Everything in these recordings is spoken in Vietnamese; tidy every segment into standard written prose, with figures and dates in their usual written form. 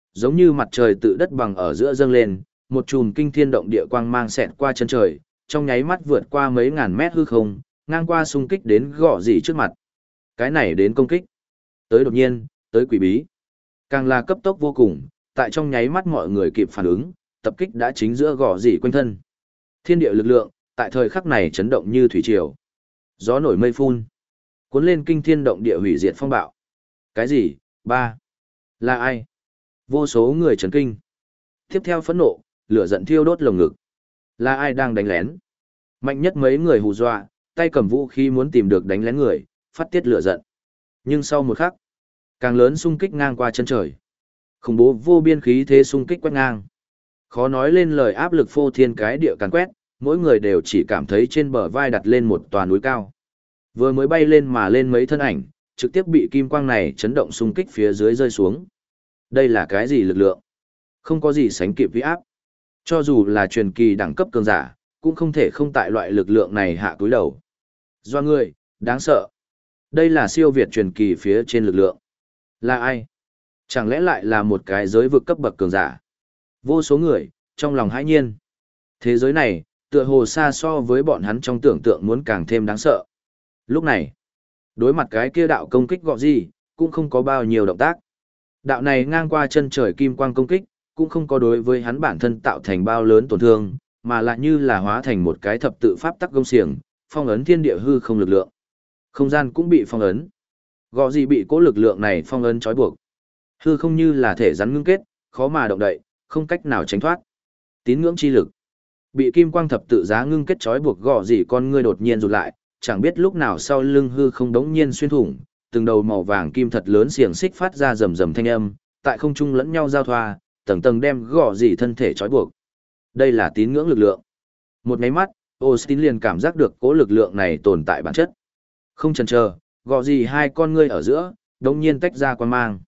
Giống như mặt trời tự đất bằng ở giữa dâng lên, một chùm kinh thiên động địa quang mang xẹt qua chân trời, trong nháy mắt vượt qua mấy ngàn mét hư không, ngang qua xung kích đến gõ gì trước mặt. Cái này đến công kích. Tới đột nhiên, tới quỷ bí. Càng là cấp tốc vô cùng, tại trong nháy mắt mọi người kịp phản ứng, tập kích đã chính giữa gõ gì quanh thân. Thiên địa lực lượng, tại thời khắc này chấn động như thủy triều. Gió nổi mây phun, cuốn lên kinh thiên động địa hủy diệt phong bạo. Cái gì? Ba. Là ai? Vô số người chấn kinh. Tiếp theo phẫn nộ, lửa giận thiêu đốt lồng ngực. Là ai đang đánh lén? Mạnh nhất mấy người hù dọa, tay cầm vũ khí muốn tìm được đánh lén người, phát tiết lửa giận. Nhưng sau một khắc, càng lớn xung kích ngang qua chân trời. Khủng bố vô biên khí thế xung kích quét ngang. Khó nói lên lời áp lực phô thiên cái địa càn quét, mỗi người đều chỉ cảm thấy trên bờ vai đặt lên một tòa núi cao. Vừa mới bay lên mà lên mấy thân ảnh, trực tiếp bị kim quang này chấn động xung kích phía dưới rơi xuống. Đây là cái gì lực lượng? Không có gì sánh kịp uy áp. Cho dù là truyền kỳ đẳng cấp cường giả, cũng không thể không tại loại lực lượng này hạ cúi đầu. Do người, đáng sợ. Đây là siêu việt truyền kỳ phía trên lực lượng. Là ai? Chẳng lẽ lại là một cái giới vực cấp bậc cường giả? Vô số người, trong lòng hãi nhiên. Thế giới này, tựa hồ xa so với bọn hắn trong tưởng tượng muốn càng thêm đáng sợ. Lúc này, đối mặt cái kia đạo công kích gọi gì, cũng không có bao nhiêu động tác. Đạo này ngang qua chân trời kim quang công kích, cũng không có đối với hắn bản thân tạo thành bao lớn tổn thương, mà lại như là hóa thành một cái thập tự pháp tắc gông xiềng, phong ấn thiên địa hư không lực lượng. Không gian cũng bị phong ấn. Gọi gì bị cố lực lượng này phong ấn trói buộc. Hư không như là thể rắn ngưng kết, khó mà động đậy, không cách nào tránh thoát. Tín ngưỡng chi lực. Bị kim quang thập tự giá ngưng kết trói buộc gọ gì con ngươi đột nhiên rụt lại, chẳng biết lúc nào sau lưng hư không đống nhiên xuyên thủng, từng đầu màu vàng kim thật lớn xiềng xích phát ra rầm rầm thanh âm, tại không trung lẫn nhau giao thoa, tầng tầng đem gọ gì thân thể trói buộc. Đây là tín ngưỡng lực lượng. Một cái mắt, Austin liền cảm giác được cố lực lượng này tồn tại bản chất. Không chần chờ, gọ gì hai con ngươi ở giữa, đống nhiên tách ra quang mang.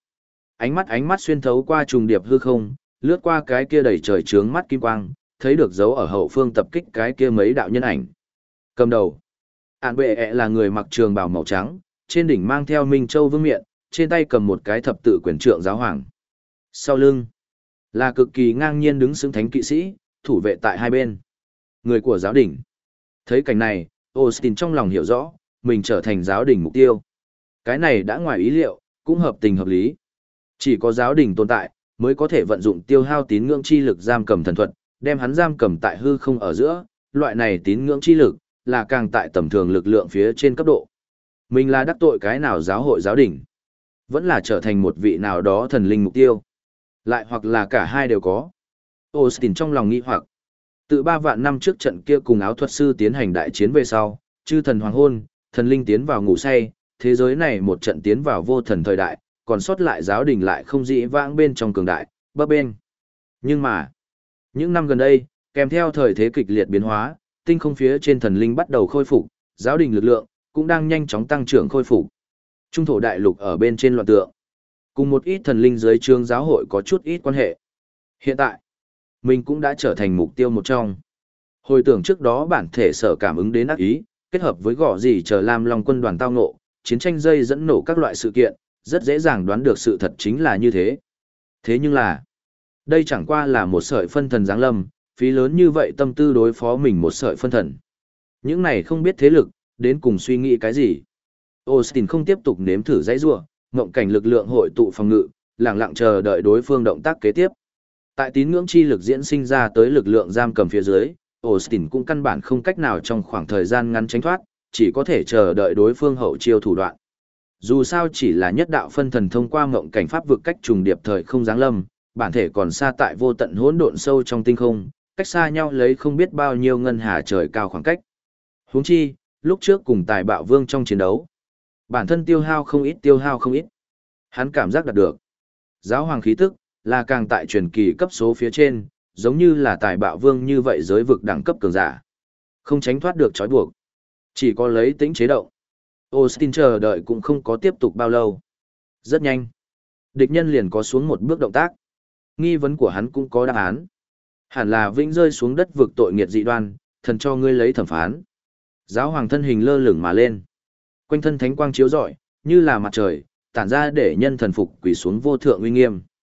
Ánh mắt xuyên thấu qua trùng điệp hư không, lướt qua cái kia đầy trời trướng mắt kim quang, thấy được dấu ở hậu phương tập kích cái kia mấy đạo nhân ảnh. Cầm đầu, Ản Bệ ẹ là người mặc trường bào màu trắng, trên đỉnh mang theo Minh Châu vương miện, trên tay cầm một cái thập tự quyền trượng giáo hoàng. Sau lưng, là cực kỳ ngang nhiên đứng xứng thánh kỵ sĩ, thủ vệ tại hai bên. Người của giáo đình. Thấy cảnh này, Austin trong lòng hiểu rõ, mình trở thành giáo đình mục tiêu. Cái này đã ngoài ý liệu, cũng hợp tình hợp lý. Chỉ có giáo đình tồn tại, mới có thể vận dụng tiêu hao tín ngưỡng chi lực giam cầm thần thuật, đem hắn giam cầm tại hư không ở giữa, loại này tín ngưỡng chi lực, là càng tại tầm thường lực lượng phía trên cấp độ. Mình là đắc tội cái nào giáo hội giáo đình, vẫn là trở thành một vị nào đó thần linh mục tiêu. Lại hoặc là cả hai đều có. Austin trong lòng nghi hoặc. Từ 3 vạn năm trước trận kia cùng áo thuật sư tiến hành đại chiến về sau, chư thần hoàng hôn, thần linh tiến vào ngủ say, thế giới này một trận tiến vào vô thần thời đại, còn sót lại giáo đình lại không dĩ vãng bên trong cường đại, bấp bênh. Nhưng mà, những năm gần đây, kèm theo thời thế kịch liệt biến hóa, tinh không phía trên thần linh bắt đầu khôi phục, giáo đình lực lượng cũng đang nhanh chóng tăng trưởng khôi phục. Trung thổ đại lục ở bên trên loạn tượng, cùng một ít thần linh dưới trướng giáo hội có chút ít quan hệ. Hiện tại, mình cũng đã trở thành mục tiêu một trong. Hồi tưởng trước đó bản thể sở cảm ứng đến ác ý, kết hợp với gõ gì chờ Lam Long quân đoàn tao ngộ, chiến tranh dây dẫn nổ các loại sự kiện, rất dễ dàng đoán được sự thật chính là như thế. Thế nhưng là, đây chẳng qua là một sợi phân thần giáng lâm, phí lớn như vậy tâm tư đối phó mình một sợi phân thần. Những này không biết thế lực, đến cùng suy nghĩ cái gì. Austin không tiếp tục nếm thử dãy rua, ngộng cảnh lực lượng hội tụ phòng ngự, lặng lặng chờ đợi đối phương động tác kế tiếp. Tại tín ngưỡng chi lực diễn sinh ra tới lực lượng giam cầm phía dưới, Austin cũng căn bản không cách nào trong khoảng thời gian ngắn tránh thoát, chỉ có thể chờ đợi đối phương hậu chiêu thủ đoạn. Dù sao chỉ là nhất đạo phân thần thông qua ngộng cảnh pháp vực cách trùng điệp thời không giáng lâm, bản thể còn xa tại vô tận hỗn độn sâu trong tinh không, cách xa nhau lấy không biết bao nhiêu ngân hà trời cao khoảng cách. Huống chi, lúc trước cùng Tài Bạo Vương trong chiến đấu, bản thân tiêu hao không ít. Hắn cảm giác đạt được. Giáo hoàng khí tức là càng tại truyền kỳ cấp số phía trên, giống như là Tài Bạo Vương như vậy giới vực đẳng cấp cường giả. Không tránh thoát được trói buộc. Chỉ có lấy tính chế động. Austin chờ đợi cũng không có tiếp tục bao lâu. Rất nhanh. Địch nhân liền có xuống một bước động tác. Nghi vấn của hắn cũng có đáp án. Hẳn là vĩnh rơi xuống đất vực tội nghiệt dị đoan, thần cho ngươi lấy thẩm phán. Giáo hoàng thân hình lơ lửng mà lên. Quanh thân thánh quang chiếu rọi, như là mặt trời, tản ra để nhân thần phục quỳ xuống vô thượng uy nghiêm.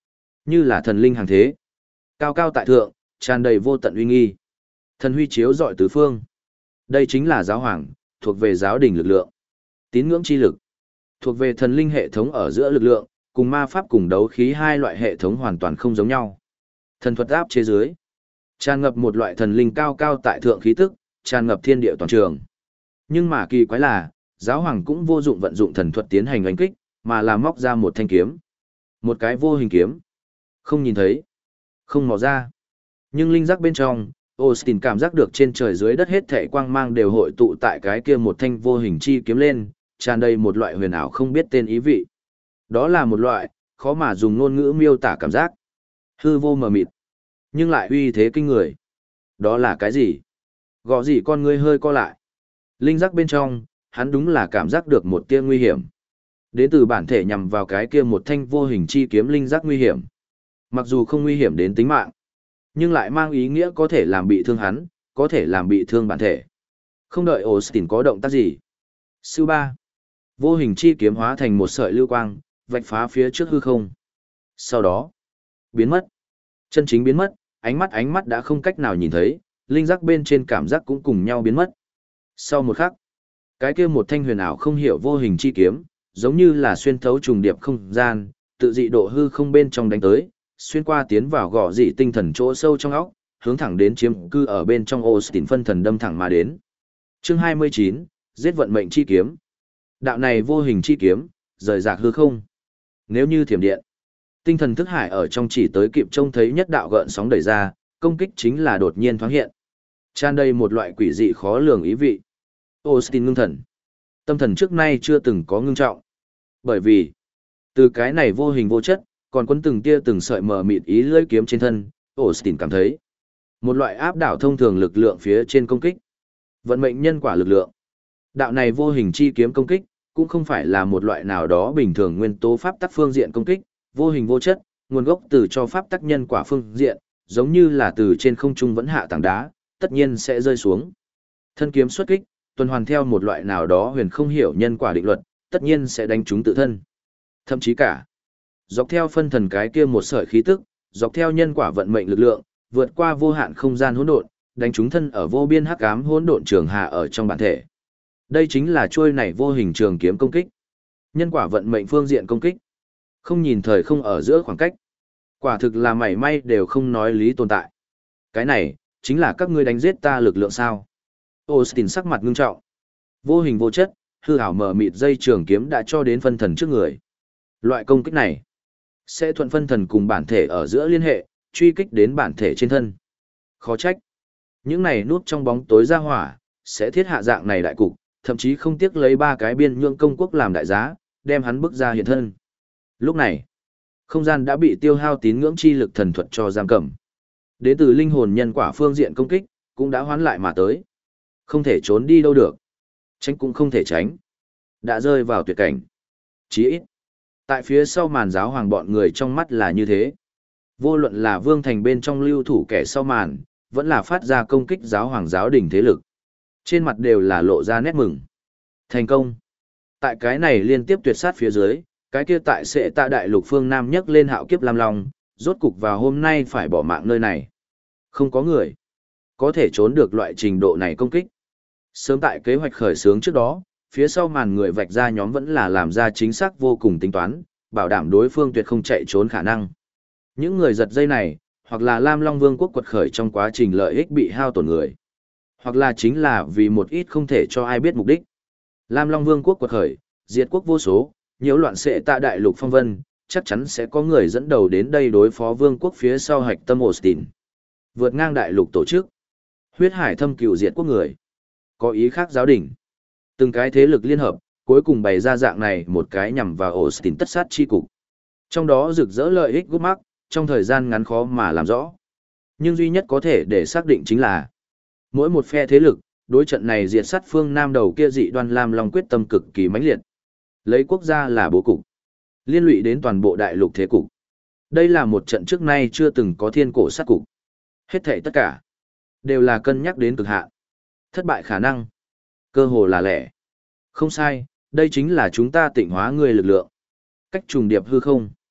như là thần linh hàng thế. Cao cao tại thượng, tràn đầy vô tận uy nghi. Thần huy chiếu rọi tứ phương. Đây chính là giáo hoàng, thuộc về giáo đình lực lượng. Tín ngưỡng chi lực, thuộc về thần linh hệ thống ở giữa lực lượng, cùng ma pháp cùng đấu khí hai loại hệ thống hoàn toàn không giống nhau. Thần thuật áp chế dưới, tràn ngập một loại thần linh cao cao tại thượng khí tức, tràn ngập thiên địa toàn trường. Nhưng mà kỳ quái là, giáo hoàng cũng vô dụng vận dụng thần thuật tiến hành đánh kích, mà là móc ra một thanh kiếm. Một cái vô hình kiếm. Không nhìn thấy, không mò ra. Nhưng linh giác bên trong, Austin cảm giác được trên trời dưới đất hết thảy quang mang đều hội tụ tại cái kia một thanh vô hình chi kiếm lên, tràn đầy một loại huyền ảo không biết tên ý vị. Đó là một loại, khó mà dùng ngôn ngữ miêu tả cảm giác. Hư vô mờ mịt, nhưng lại uy thế kinh người. Đó là cái gì? Gõ gì con ngươi hơi co lại. Linh giác bên trong, hắn đúng là cảm giác được một tia nguy hiểm. Đến từ bản thể nhằm vào cái kia một thanh vô hình chi kiếm linh giác nguy hiểm. Mặc dù không nguy hiểm đến tính mạng, nhưng lại mang ý nghĩa có thể làm bị thương hắn, có thể làm bị thương bản thể. Không đợi Austin có động tác gì. Sư ba. Vô hình chi kiếm hóa thành một sợi lưu quang, vạch phá phía trước hư không. Sau đó, biến mất. Chân chính biến mất, ánh mắt đã không cách nào nhìn thấy, linh giác bên trên cảm giác cũng cùng nhau biến mất. Sau một khắc, cái kia một thanh huyền ảo không hiểu vô hình chi kiếm, giống như là xuyên thấu trùng điệp không gian, tự dị độ hư không bên trong đánh tới, xuyên qua tiến vào gò dị tinh thần chỗ sâu trong óc, hướng thẳng đến chiếm cư ở bên trong Austin phân thần đâm thẳng mà đến. Chương 29, giết vận mệnh chi kiếm. Đạo này vô hình chi kiếm, rời rạc hư không. Nếu như thiểm điện, tinh thần thức hải ở trong chỉ tới kịp trông thấy nhất đạo gợn sóng đẩy ra, công kích chính là đột nhiên thoáng hiện. Tràn đầy một loại quỷ dị khó lường ý vị. Austin ngưng thần. Tâm thần trước nay chưa từng có ngưng trọng. Bởi vì, từ cái này vô hình vô chất, còn quấn từng tia từng sợi mờ mịt ý lưỡi kiếm trên thân, Austin cảm thấy một loại áp đảo thông thường lực lượng phía trên công kích. Vận mệnh nhân quả lực lượng. Đạo này vô hình chi kiếm công kích, cũng không phải là một loại nào đó bình thường nguyên tố pháp tắc phương diện công kích, vô hình vô chất, nguồn gốc từ cho pháp tắc nhân quả phương diện, giống như là từ trên không trung vẫn hạ tảng đá, tất nhiên sẽ rơi xuống. Thân kiếm xuất kích, tuần hoàn theo một loại nào đó huyền không hiểu nhân quả định luật, tất nhiên sẽ đánh trúng tự thân. Thậm chí cả, dọc theo phân thần cái kia một sợi khí tức, dọc theo nhân quả vận mệnh lực lượng, vượt qua vô hạn không gian hỗn độn, đánh trúng thân ở vô biên hắc ám hỗn độn trường hà ở trong bản thể. Đây chính là chuôi này vô hình trường kiếm công kích. Nhân quả vận mệnh phương diện công kích. Không nhìn thời không ở giữa khoảng cách. Quả thực là mảy may đều không nói lý tồn tại. Cái này, chính là các ngươi đánh giết ta lực lượng sao. Austin sắc mặt ngưng trọng. Vô hình vô chất, hư ảo mờ mịt dây trường kiếm đã cho đến phân thần trước người. Loại công kích này, sẽ thuận phân thần cùng bản thể ở giữa liên hệ, truy kích đến bản thể trên thân. Khó trách. Những này núp trong bóng tối ra hỏa, sẽ thiết hạ dạng này đại cục, thậm chí không tiếc lấy 3 cái biên nhượng công quốc làm đại giá, đem hắn bức ra hiện thân. Lúc này, không gian đã bị tiêu hao tín ngưỡng chi lực thần thuật cho giam cầm. Đến từ linh hồn nhân quả phương diện công kích, cũng đã hoán lại mà tới. Không thể trốn đi đâu được. Tránh cũng không thể tránh. Đã rơi vào tuyệt cảnh. Chí ít, tại phía sau màn giáo hoàng bọn người trong mắt là như thế. Vô luận là vương thành bên trong lưu thủ kẻ sau màn, vẫn là phát ra công kích giáo hoàng giáo đình thế lực. Trên mặt đều là lộ ra nét mừng. Thành công. Tại cái này liên tiếp tuyệt sát phía dưới, cái kia tại Sệ Tạ đại lục phương Nam nhấc lên hạo kiếp Lam Long, rốt cục vào hôm nay phải bỏ mạng nơi này. Không có người có thể trốn được loại trình độ này công kích. Sớm tại kế hoạch khởi xướng trước đó, phía sau màn người vạch ra nhóm vẫn là làm ra chính xác vô cùng tính toán, bảo đảm đối phương tuyệt không chạy trốn khả năng. Những người giật dây này, hoặc là Lam Long Vương quốc quật khởi trong quá trình lợi ích bị hao tổn người, hoặc là chính là vì một ít không thể cho ai biết mục đích. Lam Long Vương quốc quật khởi, diệt quốc vô số, nhiễu loạn Sệ Tạ đại lục phong vân, chắc chắn sẽ có người dẫn đầu đến đây đối phó vương quốc phía sau hạch tâm Austin. Vượt ngang đại lục tổ chức, huyết hải thâm cừu diệt quốc người, có ý khác giáo đình. Từng cái thế lực liên hợp, cuối cùng bày ra dạng này một cái nhằm vào Austin tất sát chi cục. Trong đó rực rỡ lợi ích gút mắc, trong thời gian ngắn khó mà làm rõ. Nhưng duy nhất có thể để xác định chính là mỗi một phe thế lực, đối trận này diệt sát phương Nam đầu kia dị đoan Lam Long quyết tâm cực kỳ mãnh liệt. Lấy quốc gia là bố cục, liên lụy đến toàn bộ đại lục thế cục. Đây là một trận trước nay chưa từng có thiên cổ sát cục. Hết thảy tất cả đều là cân nhắc đến cực hạn. Thất bại khả năng, cơ hồ là lẻ. Không sai, đây chính là chúng ta tịnh hóa người lực lượng. Cách trùng điệp hư không.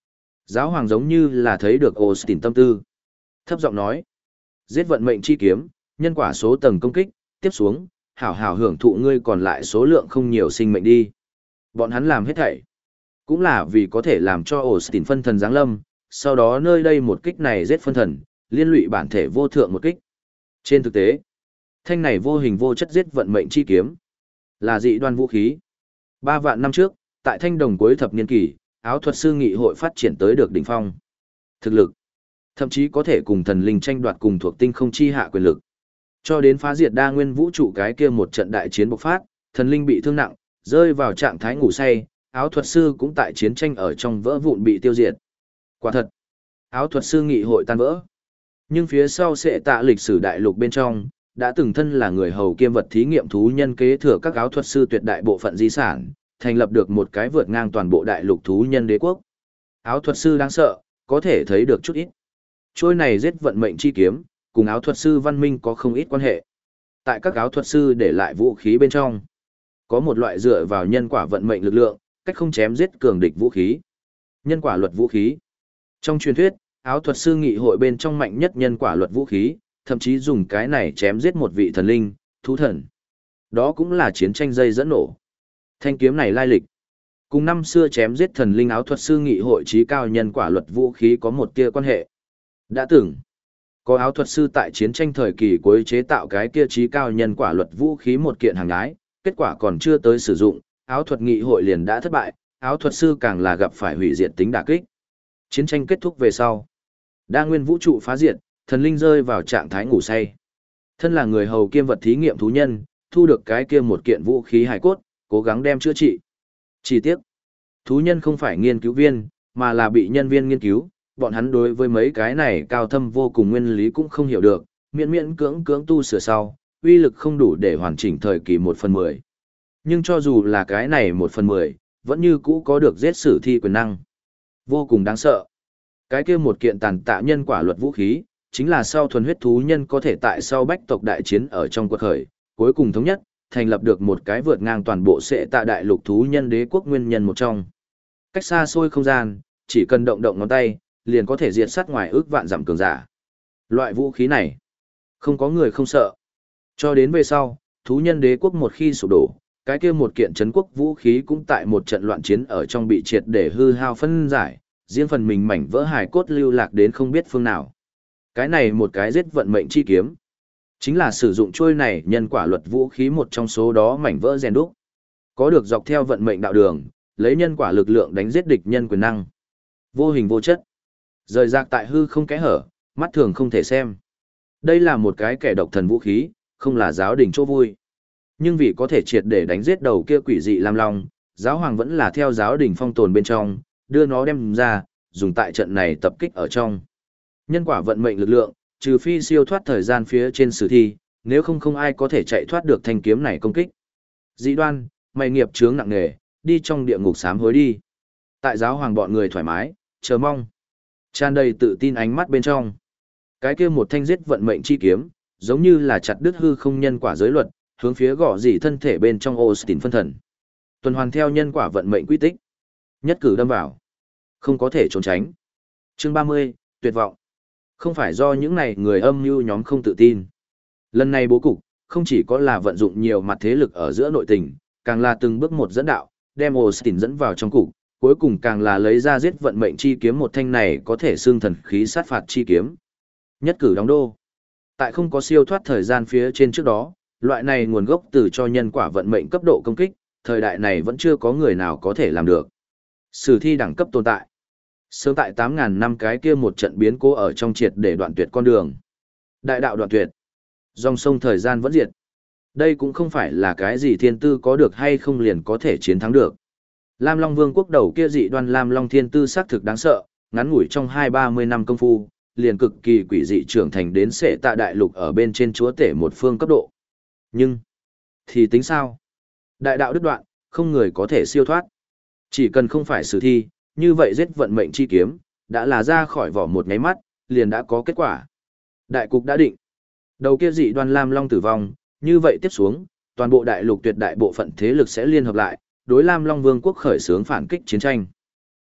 Giáo hoàng giống như là thấy được Austin tâm tư. Thấp giọng nói, giết vận mệnh chi kiếm, nhân quả số tầng công kích, tiếp xuống, hảo hảo hưởng thụ ngươi còn lại số lượng không nhiều sinh mệnh đi. Bọn hắn làm hết thảy, cũng là vì có thể làm cho Austin phân thần giáng lâm, sau đó nơi đây một kích này giết phân thần, liên lụy bản thể vô thượng một kích. Trên thực tế, thanh này vô hình vô chất giết vận mệnh chi kiếm, là dị đoan vũ khí. 3 vạn năm trước, tại thanh đồng cuối thập niên kỳ, áo thuật sư nghị hội phát triển tới được đỉnh phong. Thực lực, thậm chí có thể cùng thần linh tranh đoạt cùng thuộc tinh không chi hạ quyền lực. Cho đến phá diệt đa nguyên vũ trụ cái kia một trận đại chiến bộc phát, thần linh bị thương nặng, rơi vào trạng thái ngủ say, áo thuật sư cũng tại chiến tranh ở trong vỡ vụn bị tiêu diệt. Quả thật, áo thuật sư nghị hội tan vỡ. Nhưng phía sau sẽ tạ lịch sử đại lục bên trong, đã từng thân là người hầu kiêm vật thí nghiệm thú nhân kế thừa các áo thuật sư tuyệt đại bộ phận di sản, thành lập được một cái vượt ngang toàn bộ đại lục thú nhân đế quốc. Áo thuật sư đáng sợ, có thể thấy được chút ít. Trôi này giết vận mệnh chi kiếm, cùng áo thuật sư văn minh có không ít quan hệ. Tại các áo thuật sư để lại vũ khí bên trong, có một loại dựa vào nhân quả vận mệnh lực lượng, cách không chém giết cường địch vũ khí. Nhân quả luật vũ khí. Trong truyền thuyết, áo thuật sư nghị hội bên trong mạnh nhất nhân quả luật vũ khí, thậm chí dùng cái này chém giết một vị thần linh, thú thần. Đó cũng là chiến tranh dây dẫn nổ. Thanh kiếm này lai lịch. Cùng năm xưa chém giết thần linh áo thuật sư nghị hội trí cao nhân quả luật vũ khí có một tia quan hệ. Đã từng, có áo thuật sư tại chiến tranh thời kỳ cuối chế tạo cái kia trí cao nhân quả luật vũ khí một kiện hàng ái, kết quả còn chưa tới sử dụng, áo thuật nghị hội liền đã thất bại, áo thuật sư càng là gặp phải hủy diệt tính đả kích. Chiến tranh kết thúc về sau, đa nguyên vũ trụ phá diệt, thần linh rơi vào trạng thái ngủ say. Thân là người hầu kiêm vật thí nghiệm thú nhân, thu được cái kia một kiện vũ khí hài cốt, cố gắng đem chữa trị. Chỉ tiếc, thú nhân không phải nghiên cứu viên, mà là bị nhân viên nghiên cứu, bọn hắn đối với mấy cái này cao thâm vô cùng nguyên lý cũng không hiểu được, miễn miễn cưỡng tu sửa sau, uy lực không đủ để hoàn chỉnh thời kỳ 1/10. Nhưng cho dù là cái này 1/10, vẫn như cũ có được giết sử thi quyền năng. Vô cùng đáng sợ. Cái kia một kiện tàn tạ nhân quả luật vũ khí, chính là sau thuần huyết thú nhân có thể tại sau bách tộc đại chiến ở trong quật khởi, cuối cùng thống nhất, thành lập được một cái vượt ngang toàn bộ sẽ tạ đại lục thú nhân đế quốc nguyên nhân một trong. Cách xa xôi không gian, chỉ cần động động ngón tay, liền có thể diệt sát ngoài ước vạn dặm cường giả. Loại vũ khí này, không có người không sợ. Cho đến về sau, thú nhân đế quốc một khi sụp đổ, cái kia một kiện trấn quốc vũ khí cũng tại một trận loạn chiến ở trong bị triệt để hư hao phân giải, riêng phần mình mảnh vỡ hài cốt lưu lạc đến không biết phương nào. Cái này một cái giết vận mệnh chi kiếm, chính là sử dụng trôi này nhân quả luật vũ khí một trong số đó mảnh vỡ rèn đúc. Có được dọc theo vận mệnh đạo đường, lấy nhân quả lực lượng đánh giết địch nhân quyền năng. Vô hình vô chất. Rời rạc tại hư không kẽ hở, mắt thường không thể xem. Đây là một cái kẻ độc thần vũ khí, không là giáo đình chỗ vui. Nhưng vì có thể triệt để đánh giết đầu kia quỷ dị Lam Long, giáo hoàng vẫn là theo giáo đình phong tồn bên trong, đưa nó đem ra, dùng tại trận này tập kích ở trong. Nhân quả vận mệnh lực lượng, trừ phi siêu thoát thời gian phía trên sử thi, nếu không không ai có thể chạy thoát được thanh kiếm này công kích. Dị đoan, mày nghiệp chướng nặng nề, đi trong địa ngục sám hối đi. Tại giáo hoàng bọn người thoải mái, chờ mong, tràn đầy tự tin ánh mắt bên trong. Cái kia một thanh giết vận mệnh chi kiếm, giống như là chặt đứt hư không nhân quả giới luật, hướng phía gõ dị thân thể bên trong Austin phân thần. Tuần hoàn theo nhân quả vận mệnh quy tích. Nhất cử đâm vào. Không có thể trốn tránh. Chương 30, tuyệt vọng. Không phải do những này người âm mưu nhóm không tự tin. Lần này bố cục, không chỉ có là vận dụng nhiều mặt thế lực ở giữa nội tình, càng là từng bước một dẫn đạo, đem Austin dẫn vào trong cục, cuối cùng càng là lấy ra giết vận mệnh chi kiếm một thanh này có thể xương thần khí sát phạt chi kiếm. Nhất cử đóng đô. Tại không có siêu thoát thời gian phía trên trước đó, loại này nguồn gốc từ cho nhân quả vận mệnh cấp độ công kích, thời đại này vẫn chưa có người nào có thể làm được. Sử thi đẳng cấp tồn tại. Sớm tại 8.000 năm cái kia một trận biến cố ở trong triệt để đoạn tuyệt con đường. Đại đạo đoạn tuyệt. Dòng sông thời gian vẫn diệt. Đây cũng không phải là cái gì thiên tư có được hay không liền có thể chiến thắng được. Lam Long Vương quốc đầu kia dị đoan Lam Long thiên tư xác thực đáng sợ, ngắn ngủi trong 20-30 năm công phu, liền cực kỳ quỷ dị trưởng thành đến sẽ tạ đại lục ở bên trên chúa tể một phương cấp độ. Nhưng, thì tính sao? Đại đạo đứt đoạn, không người có thể siêu thoát. Chỉ cần không phải sử thi, như vậy giết vận mệnh chi kiếm, đã là ra khỏi vỏ một nháy mắt, liền đã có kết quả. Đại cục đã định. Đầu kia dị đoan Lam Long tử vong, như vậy tiếp xuống, toàn bộ đại lục tuyệt đại bộ phận thế lực sẽ liên hợp lại, đối Lam Long Vương quốc khởi xướng phản kích chiến tranh.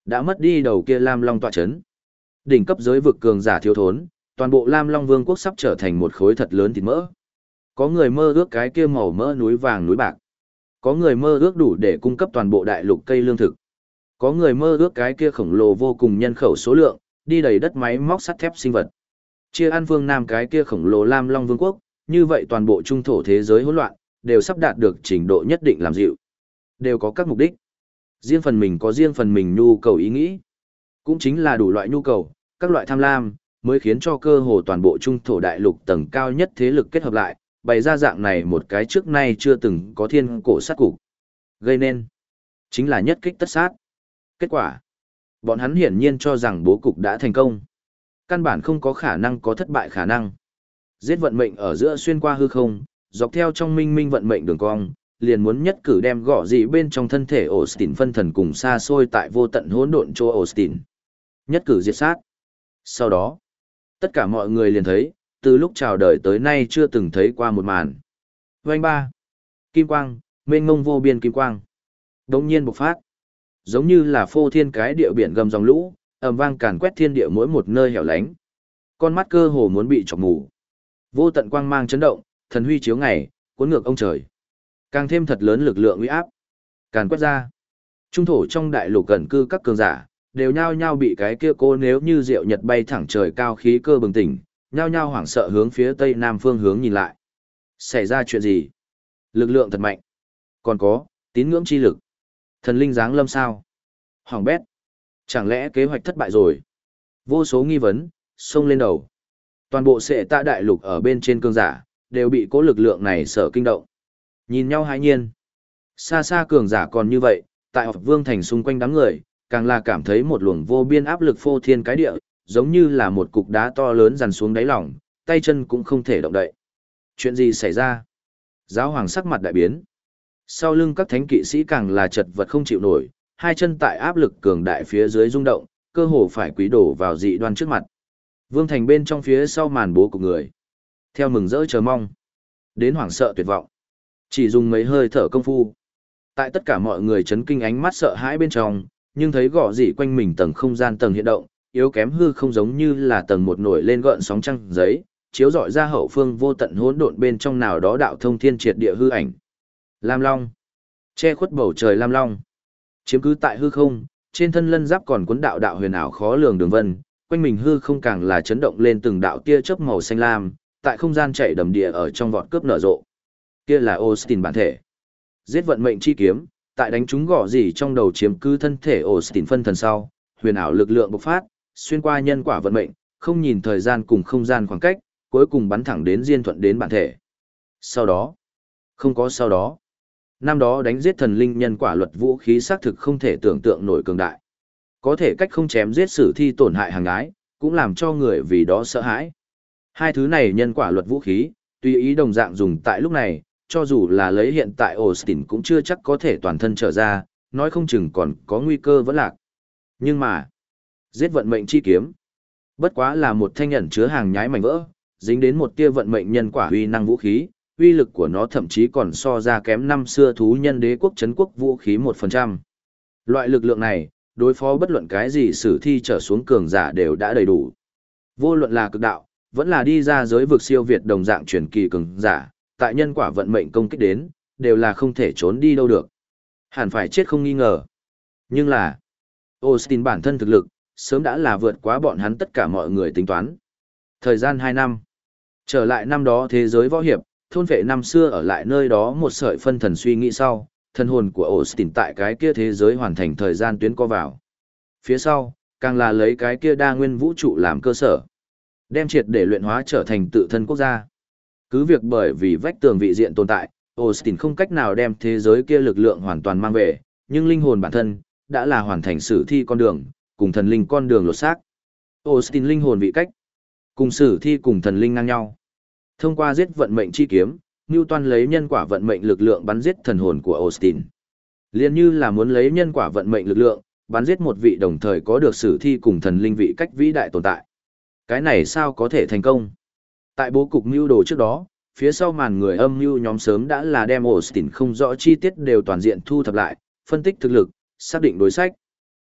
đã mất đi đầu kia Lam Long tọa chấn. Đỉnh cấp giới vực cường giả thiếu thốn, toàn bộ Lam Long Vương quốc sắp trở thành một khối thật lớn thịt mỡ. Có người mơ ước cái kia màu mỡ núi vàng núi bạc. Có người mơ ước đủ để cung cấp toàn bộ đại lục cây lương thực. Có người mơ ước cái kia khổng lồ vô cùng nhân khẩu số lượng, đi đầy đất máy móc sắt thép sinh vật. Chia ăn phương Nam cái kia khổng lồ Lam Long Vương quốc, như vậy toàn bộ trung thổ thế giới hỗn loạn, đều sắp đạt được trình độ nhất định làm dịu. Đều có các mục đích. Riêng phần mình có riêng phần mình nhu cầu ý nghĩ. Cũng chính là đủ loại nhu cầu, các loại tham lam, mới khiến cho cơ hồ toàn bộ trung thổ đại lục tầng cao nhất thế lực kết hợp lại, bày ra dạng này một cái trước nay chưa từng có thiên cổ sát cục. Gây nên, chính là nhất kích tất sát. Kết quả, bọn hắn hiển nhiên cho rằng bố cục đã thành công. Căn bản không có khả năng có thất bại khả năng. Giết vận mệnh ở giữa xuyên qua hư không, dọc theo trong minh minh vận mệnh đường cong, liền muốn nhất cử đem gõ gì bên trong thân thể Austin phân thần cùng xa xôi tại vô tận hỗn độn chỗ Austin. Nhất cử diệt sát. Sau đó, tất cả mọi người liền thấy, từ lúc chào đời tới nay chưa từng thấy qua một màn. Vành ba. Kim quang, mênh mông vô biên kim quang. Đống nhiên bộc phát. Giống như là phô thiên cái địa biển gầm dòng lũ, ầm vang càn quét thiên địa mỗi một nơi hẻo lánh. Con mắt cơ hồ muốn bị chọc mù. Vô tận quang mang chấn động, thần huy chiếu ngày, cuốn ngược ông trời. Càng thêm thật lớn lực lượng uy áp. Càn quét ra. Trung thổ trong đại lục gần cư các cường giả, đều nhao nhao bị cái kia cô nếu như diệu nhật bay thẳng trời cao khí cơ bừng tỉnh, nhao nhao hoảng sợ hướng phía tây nam phương hướng nhìn lại. Xảy ra chuyện gì? Lực lượng thật mạnh. Còn có, tín ngưỡng chi lực. Thần linh giáng lâm sao? Hoàng bét. Chẳng lẽ kế hoạch thất bại rồi? Vô số nghi vấn, xông lên đầu. Toàn bộ sệ tạ đại lục ở bên trên cường giả, đều bị cố lực lượng này sợ kinh động. Nhìn nhau hãi nhiên. Xa xa cường giả còn như vậy, tại Học Vương Thành xung quanh đám người, càng là cảm thấy một luồng vô biên áp lực phô thiên cái địa, giống như là một cục đá to lớn dằn xuống đáy lòng, tay chân cũng không thể động đậy. Chuyện gì xảy ra? Giáo hoàng sắc mặt đại biến. Sau lưng các thánh kỵ sĩ càng là chật vật không chịu nổi, hai chân tại áp lực cường đại phía dưới rung động, cơ hồ phải quỳ đổ vào dị đoan trước mặt. Vương Thành bên trong phía sau màn bố của người. Theo mừng rỡ chờ mong, đến hoảng sợ tuyệt vọng. Chỉ dùng mấy hơi thở công phu. Tại tất cả mọi người chấn kinh ánh mắt sợ hãi bên trong, nhưng thấy gõ dị quanh mình tầng không gian tầng hiện động, yếu kém hư không giống như là tầng một nổi lên gợn sóng trăng giấy, chiếu rọi ra hậu phương vô tận hỗn độn bên trong nào đó đạo thông thiên triệt địa hư ảnh. Lam Long, che khuất bầu trời Lam Long, chiếm cứ tại hư không, trên thân lân giáp còn cuốn đạo đạo huyền ảo khó lường đường vân, quanh mình hư không càng là chấn động lên từng đạo tia chớp màu xanh lam, tại không gian chạy đầm địa ở trong vọt cướp nở rộ. Kia là Austin bản thể. Giết vận mệnh chi kiếm, tại đánh trúng gõ gì trong đầu chiếm cứ thân thể Austin phân thần sau, huyền ảo lực lượng bộc phát, xuyên qua nhân quả vận mệnh, không nhìn thời gian cùng không gian khoảng cách, cuối cùng bắn thẳng đến Diên Thuận đến bản thể. Sau đó, không có sau đó. Năm đó đánh giết thần linh nhân quả luật vũ khí xác thực không thể tưởng tượng nổi cường đại. Có thể cách không chém giết sử thi tổn hại hàng ái, cũng làm cho người vì đó sợ hãi. Hai thứ này nhân quả luật vũ khí, tùy ý đồng dạng dùng tại lúc này, cho dù là lấy hiện tại Austin cũng chưa chắc có thể toàn thân trở ra, nói không chừng còn có nguy cơ vẫn lạc. Nhưng mà, giết vận mệnh chi kiếm, bất quá là một thanh ẩn chứa hàng nhái mảnh vỡ, dính đến một tia vận mệnh nhân quả uy năng vũ khí, uy lực của nó thậm chí còn so ra kém năm xưa thú nhân đế quốc trấn quốc vũ khí 1%. Loại lực lượng này, đối phó bất luận cái gì sử thi trở xuống cường giả đều đã đầy đủ. Vô luận là cực đạo, vẫn là đi ra giới vực siêu việt đồng dạng truyền kỳ cường giả, tại nhân quả vận mệnh công kích đến, đều là không thể trốn đi đâu được. Hẳn phải chết không nghi ngờ. Nhưng là, Austin bản thân thực lực, sớm đã là vượt quá bọn hắn tất cả mọi người tính toán. Thời gian 2 năm. Trở lại năm đó thế giới võ hiệp, thôn vệ năm xưa ở lại nơi đó một sợi phân thần suy nghĩ sau, thân hồn của Austin tại cái kia thế giới hoàn thành thời gian tuyến co vào. Phía sau, càng là lấy cái kia đa nguyên vũ trụ làm cơ sở. Đem triệt để luyện hóa trở thành tự thân quốc gia. Cứ việc bởi vì vách tường vị diện tồn tại, Austin không cách nào đem thế giới kia lực lượng hoàn toàn mang về, nhưng linh hồn bản thân, đã là hoàn thành sử thi con đường, cùng thần linh con đường lột xác. Austin linh hồn vị cách, cùng sử thi cùng thần linh ngang nhau. Thông qua giết vận mệnh chi kiếm, Newton lấy nhân quả vận mệnh lực lượng bắn giết thần hồn của Austin. Liên như là muốn lấy nhân quả vận mệnh lực lượng, bắn giết một vị đồng thời có được sử thi cùng thần linh vị cách vĩ đại tồn tại. Cái này sao có thể thành công? Tại bố cục mưu đồ trước đó, phía sau màn người âm mưu nhóm sớm đã là đem Austin không rõ chi tiết đều toàn diện thu thập lại, phân tích thực lực, xác định đối sách.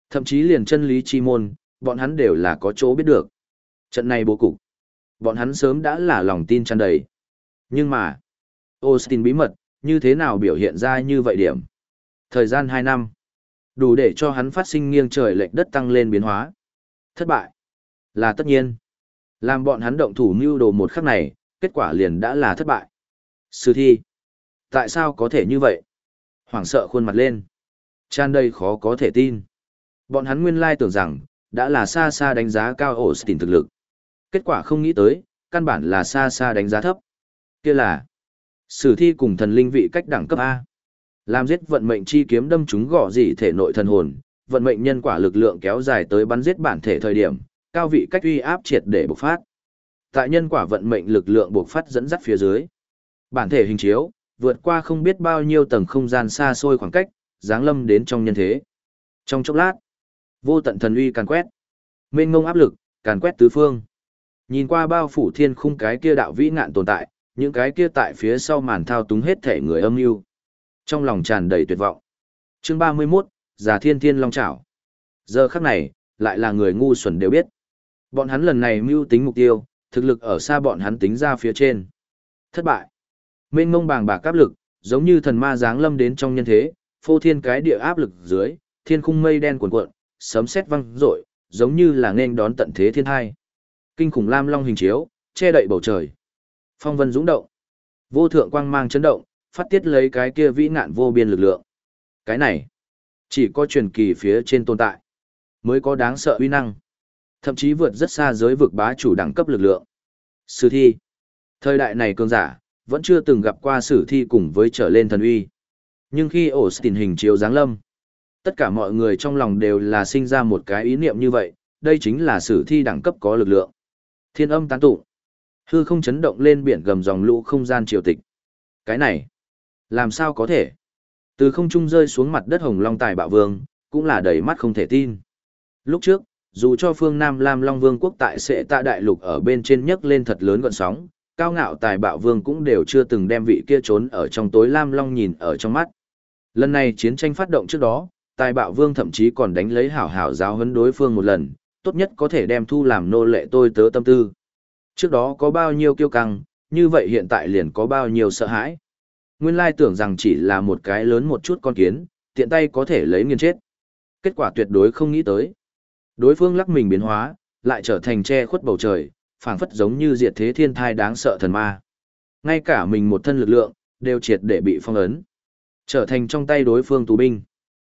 Thậm chí liền chân lý chi môn, bọn hắn đều là có chỗ biết được. Trận này bố cục, bọn hắn sớm đã là lòng tin tràn đầy. Nhưng mà, Austin bí mật, như thế nào biểu hiện ra như vậy điểm? Thời gian 2 năm, đủ để cho hắn phát sinh nghiêng trời lệch đất tăng lên biến hóa. Thất bại, là tất nhiên. Làm bọn hắn động thủ mưu đồ một khắc này, kết quả liền đã là thất bại. Sử thi, tại sao có thể như vậy? Hoảng sợ khuôn mặt lên, tràn đầy khó có thể tin. Bọn hắn nguyên lai tưởng rằng, đã là xa xa đánh giá cao Austin thực lực. Kết quả không nghĩ tới, căn bản là xa xa đánh giá thấp. Kia là sử thi cùng thần linh vị cách đẳng cấp A. Làm giết vận mệnh chi kiếm đâm chúng gõ dị thể nội thần hồn, vận mệnh nhân quả lực lượng kéo dài tới bắn giết bản thể thời điểm, cao vị cách uy áp triệt để bộc phát. Tại nhân quả vận mệnh lực lượng bộc phát dẫn dắt phía dưới. Bản thể hình chiếu, vượt qua không biết bao nhiêu tầng không gian xa xôi khoảng cách, giáng lâm đến trong nhân thế. Trong chốc lát, vô tận thần uy càn quét, mênh mông áp lực, càn quét tứ phương. Nhìn qua bao phủ thiên khung cái kia đạo vĩ ngạn tồn tại, những cái kia tại phía sau màn thao túng hết thể người âm mưu. Trong lòng tràn đầy tuyệt vọng. Chương 31, Già Thiên Thiên Long Chảo. Giờ khắc này, lại là người ngu xuẩn đều biết. Bọn hắn lần này mưu tính mục tiêu, thực lực ở xa bọn hắn tính ra phía trên. Thất bại. Mênh mông bàng bạc áp lực, giống như thần ma giáng lâm đến trong nhân thế, phô thiên cái địa áp lực dưới, thiên khung mây đen cuồn cuộn, sấm sét vang rội, giống như là nên đón tận thế thiên hai. Kinh khủng lam long hình chiếu, che đậy bầu trời. Phong vân dũng động. Vô thượng quang mang chấn động, phát tiết lấy cái kia vĩ ngạn vô biên lực lượng. Cái này, chỉ có truyền kỳ phía trên tồn tại, mới có đáng sợ uy năng. Thậm chí vượt rất xa giới vực bá chủ đẳng cấp lực lượng. Sử thi. Thời đại này cường giả, vẫn chưa từng gặp qua sử thi cùng với trở lên thần uy. Nhưng khi Austin hình chiếu giáng lâm, tất cả mọi người trong lòng đều là sinh ra một cái ý niệm như vậy, đây chính là sử thi đẳng cấp có lực lượng. Thiên âm tán tụng, hư không chấn động lên biển gầm dòng lũ không gian triều tịch. Cái này, làm sao có thể? Từ không trung rơi xuống mặt đất Hồng Long Tài Bạo Vương, cũng là đầy mắt không thể tin. Lúc trước, dù cho phương Nam Lam Long Vương quốc tại Sệ Tạ Đại Lục ở bên trên nhấc lên thật lớn gọn sóng, cao ngạo Tài Bạo Vương cũng đều chưa từng đem vị kia trốn ở trong tối Lam Long nhìn ở trong mắt. Lần này chiến tranh phát động trước đó, Tài Bạo Vương thậm chí còn đánh lấy hảo hảo giáo huấn đối phương một lần, tốt nhất có thể đem thu làm nô lệ tôi tớ tâm tư. Trước đó có bao nhiêu kiêu căng, như vậy hiện tại liền có bao nhiêu sợ hãi. Nguyên lai tưởng rằng chỉ là một cái lớn một chút con kiến, tiện tay có thể lấy nghiền chết. Kết quả tuyệt đối không nghĩ tới. Đối phương lắc mình biến hóa, lại trở thành che khuất bầu trời, phảng phất giống như diệt thế thiên thai đáng sợ thần ma. Ngay cả mình một thân lực lượng, đều triệt để bị phong ấn. Trở thành trong tay đối phương tù binh.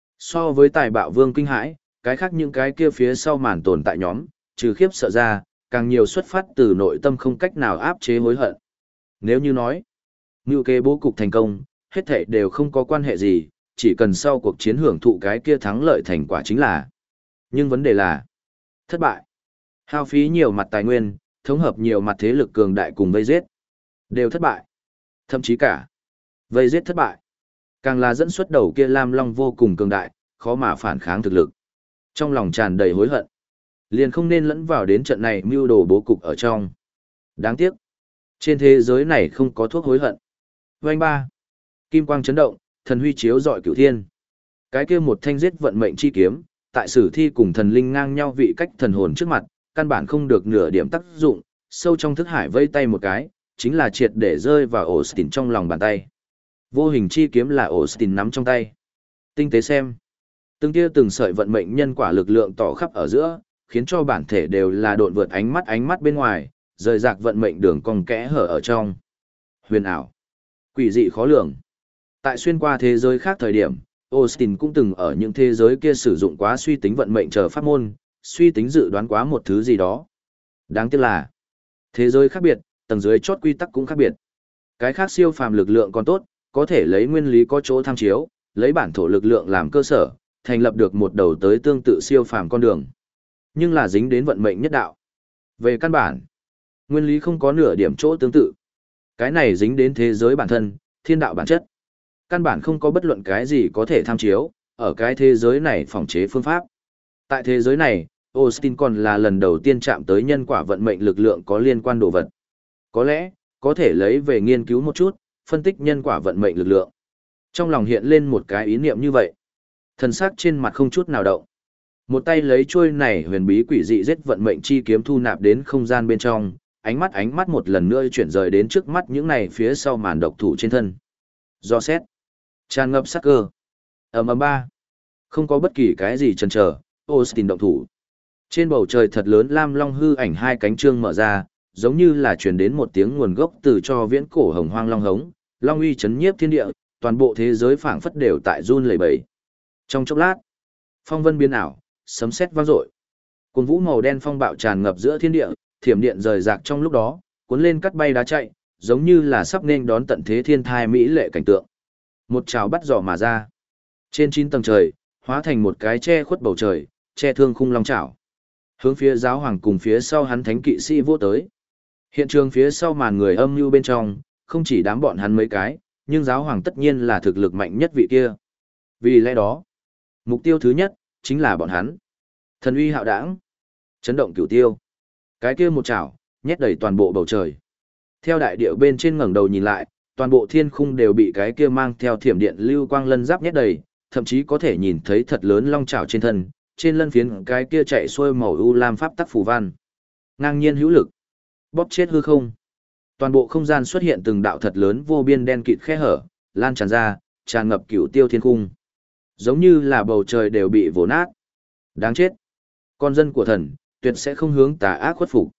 So với Tài Bạo Vương kinh hãi, cái khác những cái kia phía sau màn tồn tại nhóm, trừ khiếp sợ ra, càng nhiều xuất phát từ nội tâm không cách nào áp chế hối hận. Nếu như nói, mưu kế bố cục thành công, hết thảy đều không có quan hệ gì, chỉ cần sau cuộc chiến hưởng thụ cái kia thắng lợi thành quả chính là. Nhưng vấn đề là, thất bại. Hao phí nhiều mặt tài nguyên, thống hợp nhiều mặt thế lực cường đại cùng vây giết. Đều thất bại. Thậm chí cả, vây giết thất bại. Càng là dẫn xuất đầu kia Lam Long vô cùng cường đại, khó mà phản kháng thực lực. Trong lòng tràn đầy hối hận. Liền không nên lẫn vào đến trận này mưu đồ bố cục ở trong. Đáng tiếc. Trên thế giới này không có thuốc hối hận. Vành ba. Kim quang chấn động, thần huy chiếu rọi cửu thiên. Cái kia một thanh giết vận mệnh chi kiếm, tại sử thi cùng thần linh ngang nhau vị cách thần hồn trước mặt, căn bản không được nửa điểm tác dụng, sâu trong thức hải vây tay một cái, chính là triệt để rơi vào Austin trong lòng bàn tay. Vô hình chi kiếm là Austin nắm trong tay. Tinh tế xem. Từng tia từng sợi vận mệnh nhân quả lực lượng tỏ khắp ở giữa, khiến cho bản thể đều là độn vượt ánh mắt bên ngoài, rời rạc vận mệnh đường cong kẽ hở ở trong. Huyền ảo. Quỷ dị khó lường. Tại xuyên qua thế giới khác thời điểm, Austin cũng từng ở những thế giới kia sử dụng quá suy tính vận mệnh chờ pháp môn, suy tính dự đoán quá một thứ gì đó. Đáng tiếc là, thế giới khác biệt, tầng dưới chốt quy tắc cũng khác biệt. Cái khác siêu phàm lực lượng còn tốt, có thể lấy nguyên lý có chỗ tham chiếu, lấy bản thổ lực lượng làm cơ sở, thành lập được một đầu tới tương tự siêu phàm con đường. Nhưng là dính đến vận mệnh nhất đạo. Về căn bản, nguyên lý không có nửa điểm chỗ tương tự. Cái này dính đến thế giới bản thân, thiên đạo bản chất. Căn bản không có bất luận cái gì có thể tham chiếu, ở cái thế giới này phòng chế phương pháp. Tại thế giới này, Austin còn là lần đầu tiên chạm tới nhân quả vận mệnh lực lượng có liên quan đồ vật. Có lẽ, có thể lấy về nghiên cứu một chút, phân tích nhân quả vận mệnh lực lượng. Trong lòng hiện lên một cái ý niệm như vậy. Thần sắc trên mặt không chút nào động. Một tay lấy chuôi này huyền bí quỷ dị giết vận mệnh chi kiếm thu nạp đến không gian bên trong, ánh mắt một lần nữa chuyển rời đến trước mắt những này phía sau màn độc thủ trên thân. Do xét, tràn ngập sắc cơ. Ầm ba. Không có bất kỳ cái gì chần chờ, Austin động thủ. Trên bầu trời thật lớn lam long hư ảnh hai cánh trương mở ra, giống như là truyền đến một tiếng nguồn gốc từ cho viễn cổ hồng hoang long hống, long uy chấn nhiếp thiên địa, toàn bộ thế giới phảng phất đều tại run lẩy bẩy. Trong chốc lát, phong vân biến ảo, sấm sét vang dội. Cuồng vũ màu đen phong bạo tràn ngập giữa thiên địa, thiểm điện rời rạc trong lúc đó, cuốn lên cắt bay đá chạy, giống như là sắp nên đón tận thế thiên thai mỹ lệ cảnh tượng. Một trào bắt giỏ mà ra. Trên 9 tầng trời, hóa thành một cái che khuất bầu trời, che thương khung long chảo. Hướng phía giáo hoàng cùng phía sau hắn thánh kỵ sĩ vô tới. Hiện trường phía sau màn người âm mưu bên trong, không chỉ đám bọn hắn mấy cái, nhưng giáo hoàng tất nhiên là thực lực mạnh nhất vị kia. Vì lẽ đó, mục tiêu thứ nhất, chính là bọn hắn. Thần uy hạo đảng, chấn động cửu tiêu. Cái kia một chảo, nhét đầy toàn bộ bầu trời. Theo đại điệu bên trên ngẩng đầu nhìn lại, toàn bộ thiên khung đều bị cái kia mang theo thiểm điện lưu quang lân giáp nhét đầy, thậm chí có thể nhìn thấy thật lớn long chảo trên thân, trên lân phiến cái kia chạy xuôi màu u lam pháp tắc phù văn. Ngang nhiên hữu lực, bóp chết hư không. Toàn bộ không gian xuất hiện từng đạo thật lớn vô biên đen kịt khe hở, lan tràn ra, tràn ngập cửu tiêu thiên khung. Giống như là bầu trời đều bị vồ nát. Đáng chết. Con dân của thần, tuyệt sẽ không hướng tà ác khuất phục.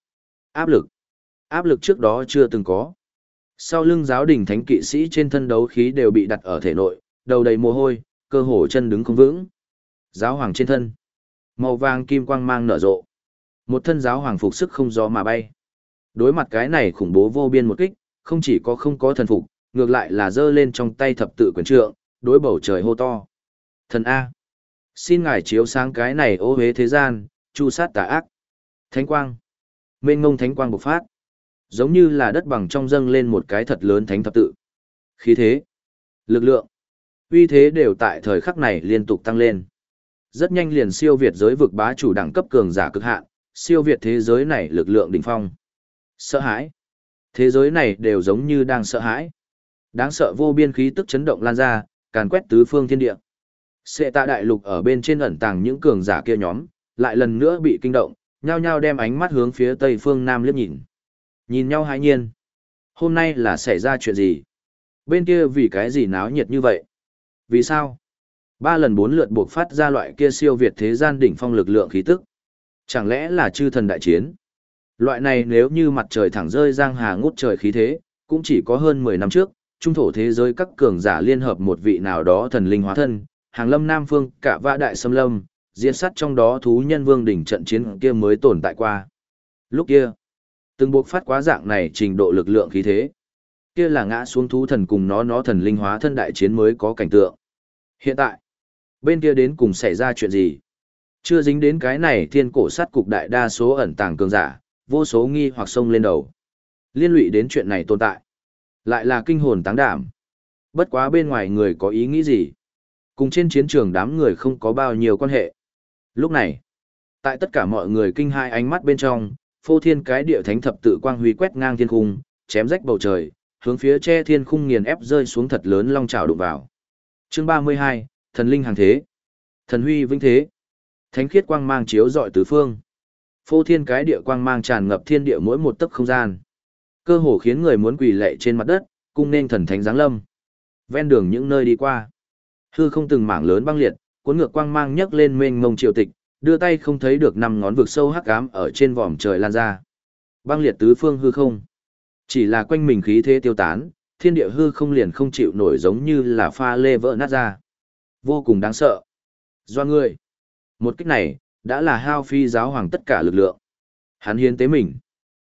Áp lực trước đó chưa từng có. Sau lưng giáo đình thánh kỵ sĩ trên thân đấu khí đều bị đặt ở thể nội, đầu đầy mồ hôi, cơ hồ chân đứng không vững. Giáo hoàng trên thân, màu vàng kim quang mang nở rộ. Một thân giáo hoàng phục sức không gió mà bay. Đối mặt cái này khủng bố vô biên một kích, không chỉ có không có thần phục, ngược lại là giơ lên trong tay thập tự quyền trượng, đối bầu trời hô to. Thần A, xin ngài chiếu sáng cái này ô uế thế gian, chu sát tà ác. Thánh quang, mênh ngông thánh quang bộc phát, giống như là đất bằng trong dâng lên một cái thật lớn thánh thập tự. Khí thế, lực lượng, uy thế đều tại thời khắc này liên tục tăng lên. Rất nhanh liền siêu việt giới vực bá chủ đẳng cấp cường giả cực hạn, siêu việt thế giới này lực lượng đỉnh phong. Sợ hãi. Thế giới này đều giống như đang sợ hãi. Đáng sợ vô biên khí tức chấn động lan ra, càn quét tứ phương thiên địa. Sệ Tạ đại lục ở bên trên ẩn tàng những cường giả kia nhóm, lại lần nữa bị kinh động, nhao nhao đem ánh mắt hướng phía tây phương nam liếc nhìn. Nhìn nhau hãi nhiên. Hôm nay là xảy ra chuyện gì? Bên kia vì cái gì náo nhiệt như vậy? Vì sao? 3 lần 4 lượt buộc phát ra loại kia siêu việt thế gian đỉnh phong lực lượng khí tức. Chẳng lẽ là chư thần đại chiến? Loại này nếu như mặt trời thẳng rơi giang hà ngút trời khí thế, cũng chỉ có hơn 10 năm trước, trung thổ thế giới các cường giả liên hợp một vị nào đó thần linh hóa thân, hàng lâm Nam Phương, cả vã đại xâm lâm, diễn sát trong đó thú nhân vương đỉnh trận chiến kia mới tồn tại qua. Lúc kia, từng buộc phát quá dạng này trình độ lực lượng khí thế. Kia là ngã xuống thú thần cùng nó thần linh hóa thân đại chiến mới có cảnh tượng. Hiện tại, bên kia đến cùng xảy ra chuyện gì? Chưa dính đến cái này thiên cổ sát cục đại đa số ẩn tàng cường giả, vô số nghi hoặc sông lên đầu. Liên lụy đến chuyện này tồn tại. Lại là kinh hồn táng đảm. Bất quá bên ngoài người có ý nghĩ gì? Cùng trên chiến trường đám người không có bao nhiêu quan hệ. Lúc này, tại tất cả mọi người kinh hai ánh mắt bên trong, phô thiên cái địa thánh thập tự quang huy quét ngang thiên khung, chém rách bầu trời, hướng phía che thiên khung nghiền ép rơi xuống thật lớn long trào đụng vào. Chương 32, thần linh hàng thế. Thần huy vĩnh thế. Thánh khiết quang mang chiếu rọi tứ phương. Phô thiên cái địa quang mang tràn ngập thiên địa mỗi một tấc không gian. Cơ hồ khiến người muốn quỳ lạy trên mặt đất, cung nên thần thánh giáng lâm. Ven đường những nơi đi qua, hư không từng mảng lớn băng liệt, cuốn ngược quang mang nhấc lên mênh mông triều tịch, đưa tay không thấy được 5 ngón vực sâu hắc ám ở trên vòm trời lan ra. Băng liệt tứ phương hư không. Chỉ là quanh mình khí thế tiêu tán, thiên địa hư không liền không chịu nổi giống như là pha lê vỡ nát ra. Vô cùng đáng sợ. Do ngươi. Một kích này, đã là hao phi giáo hoàng tất cả lực lượng. Hắn hiến tế mình.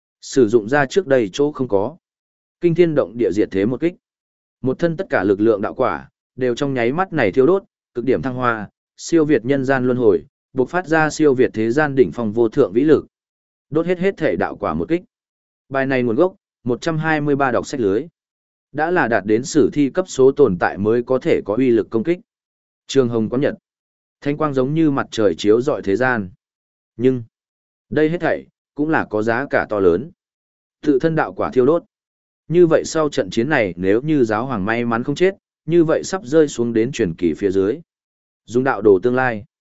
Sử dụng ra trước đây chỗ không có. Kinh thiên động địa diệt thế một kích. Một thân tất cả lực lượng đạo quả, đều trong nháy mắt này thiêu đốt, cực điểm thăng hoa, siêu việt nhân gian luân hồi, bộc phát ra siêu việt thế gian đỉnh phong vô thượng vĩ lực. Đốt hết thể đạo quả một kích. Bài này nguồn gốc, 123 đọc sách lưới. Đã là đạt đến sử thi cấp số tồn tại mới có thể có uy lực công kích. Trường Hồng Quán Nhật. Thánh quang giống như mặt trời chiếu rọi thế gian. Nhưng, đây hết thảy, cũng là có giá cả to lớn. Tự thân đạo quả thiêu đốt. Như vậy sau trận chiến này nếu như giáo hoàng may mắn không chết, như vậy sắp rơi xuống đến truyền kỳ phía dưới. Dùng đạo đồ tương lai.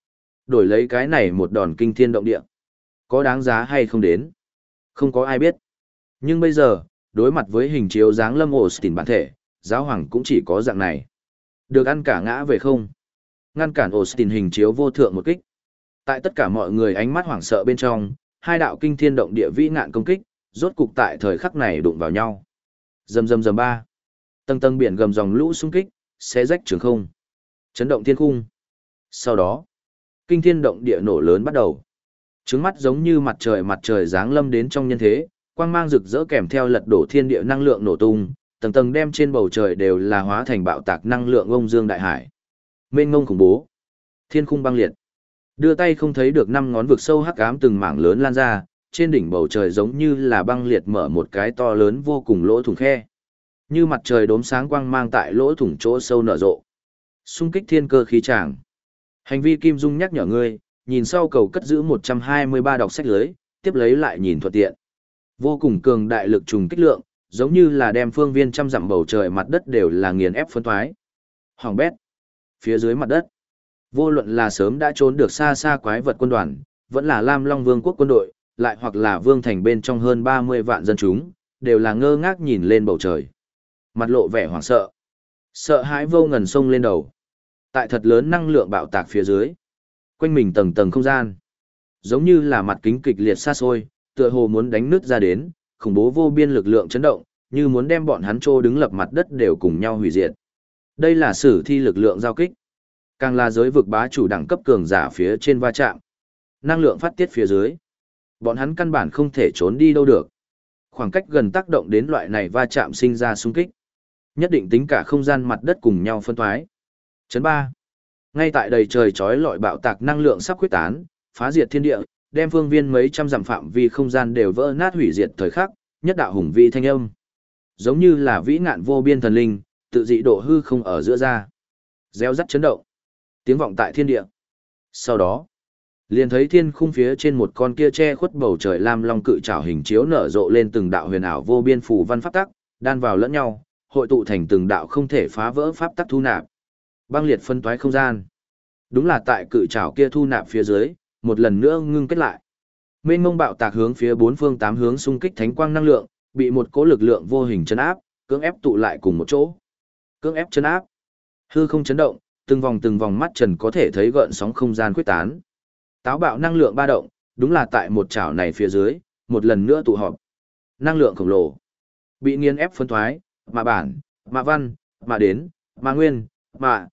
Đổi lấy cái này một đòn kinh thiên động địa. Có đáng giá hay không đến? Không có ai biết. Nhưng bây giờ, đối mặt với hình chiếu dáng lâm Austin bản thể, giáo hoàng cũng chỉ có dạng này. Được ăn cả ngã về không? Ngăn cản Austin hình chiếu vô thượng một kích. Tại tất cả mọi người ánh mắt hoảng sợ bên trong, hai đạo kinh thiên động địa vĩ ngạn công kích, rốt cục tại thời khắc này đụng vào nhau. Rầm rầm rầm ba. Tầng tầng biển gầm dòng lũ xung kích, xé rách trường không. Chấn động thiên khung. Sau đó, kinh thiên động địa nổ lớn bắt đầu. Trứng mắt giống như mặt trời giáng lâm đến trong nhân thế, quang mang rực rỡ kèm theo lật đổ thiên địa năng lượng nổ tung, tầng tầng đem trên bầu trời đều là hóa thành bạo tạc năng lượng ông dương đại hải. Mênh mông khủng bố, thiên khung băng liệt. Đưa tay không thấy được năm ngón vực sâu hắc ám từng mảng lớn lan ra, trên đỉnh bầu trời giống như là băng liệt mở một cái to lớn vô cùng lỗ thủng khe. Như mặt trời đốm sáng quang mang tại lỗ thủng chỗ sâu nở rộ. Xung kích thiên cơ khí tràng. Hành vi Kim Dung nhắc nhở ngươi, nhìn sau cầu cất giữ 123 đọc sách lưới, tiếp lấy lại nhìn thuận tiện. Vô cùng cường đại lực trùng kích lượng, giống như là đem phương viên trăm dặm bầu trời mặt đất đều là nghiền ép phân thoái. Hoàng bét. Phía dưới mặt đất, vô luận là sớm đã trốn được xa xa quái vật quân đoàn, vẫn là Lam Long Vương quốc quân đội, lại hoặc là vương thành bên trong hơn 30 vạn dân chúng, đều là ngơ ngác nhìn lên bầu trời. Mặt lộ vẻ hoảng sợ. Sợ hãi vô ngần sông lên đầu. Tại thật lớn năng lượng bạo tạc phía dưới. Quanh mình tầng tầng không gian. Giống như là mặt kính kịch liệt xa xôi, tựa hồ muốn đánh nứt ra đến, khủng bố vô biên lực lượng chấn động, như muốn đem bọn hắn trô đứng lập mặt đất đều cùng nhau hủy diệt. Đây là sử thi lực lượng giao kích. Càng là giới vực bá chủ đẳng cấp cường giả phía trên va chạm. Năng lượng phát tiết phía dưới. Bọn hắn căn bản không thể trốn đi đâu được. Khoảng cách gần tác động đến loại này va chạm sinh ra xung kích. Nhất định tính cả không gian mặt đất cùng nhau phân thoái. Chấn 3. Ngay tại đầy trời chói lọi bạo tạc năng lượng sắp quyết tán, phá diệt thiên địa, đem phương viên mấy trăm dặm phạm vi không gian đều vỡ nát hủy diệt thời khắc, nhất đạo hùng vĩ thanh âm. Giống như là vĩ ngạn vô biên thần linh, tự dị độ hư không ở giữa ra. Reo rắt chấn động. Tiếng vọng tại thiên địa. Sau đó, liền thấy thiên khung phía trên một con kia che khuất bầu trời lam long cự trảo hình chiếu nở rộ lên từng đạo huyền ảo vô biên phù văn pháp tắc, đan vào lẫn nhau, hội tụ thành từng đạo không thể phá vỡ pháp tắc thu nạp. Băng liệt phân toái không gian. Đúng là tại cự trảo kia thu nạp phía dưới, một lần nữa ngưng kết lại. Mênh mông bạo tạc hướng phía bốn phương tám hướng xung kích thánh quang năng lượng, bị một cỗ lực lượng vô hình chấn áp, cưỡng ép tụ lại cùng một chỗ. Cưỡng ép chấn áp. Hư không chấn động, từng vòng mắt trần có thể thấy gợn sóng không gian quyết tán. Táo bạo năng lượng ba động, đúng là tại một chảo này phía dưới, một lần nữa tụ họp. Năng lượng khổng lồ bị nghiền ép phân thoái, mà bản, mà văn, mà đến, mà nguyên, mà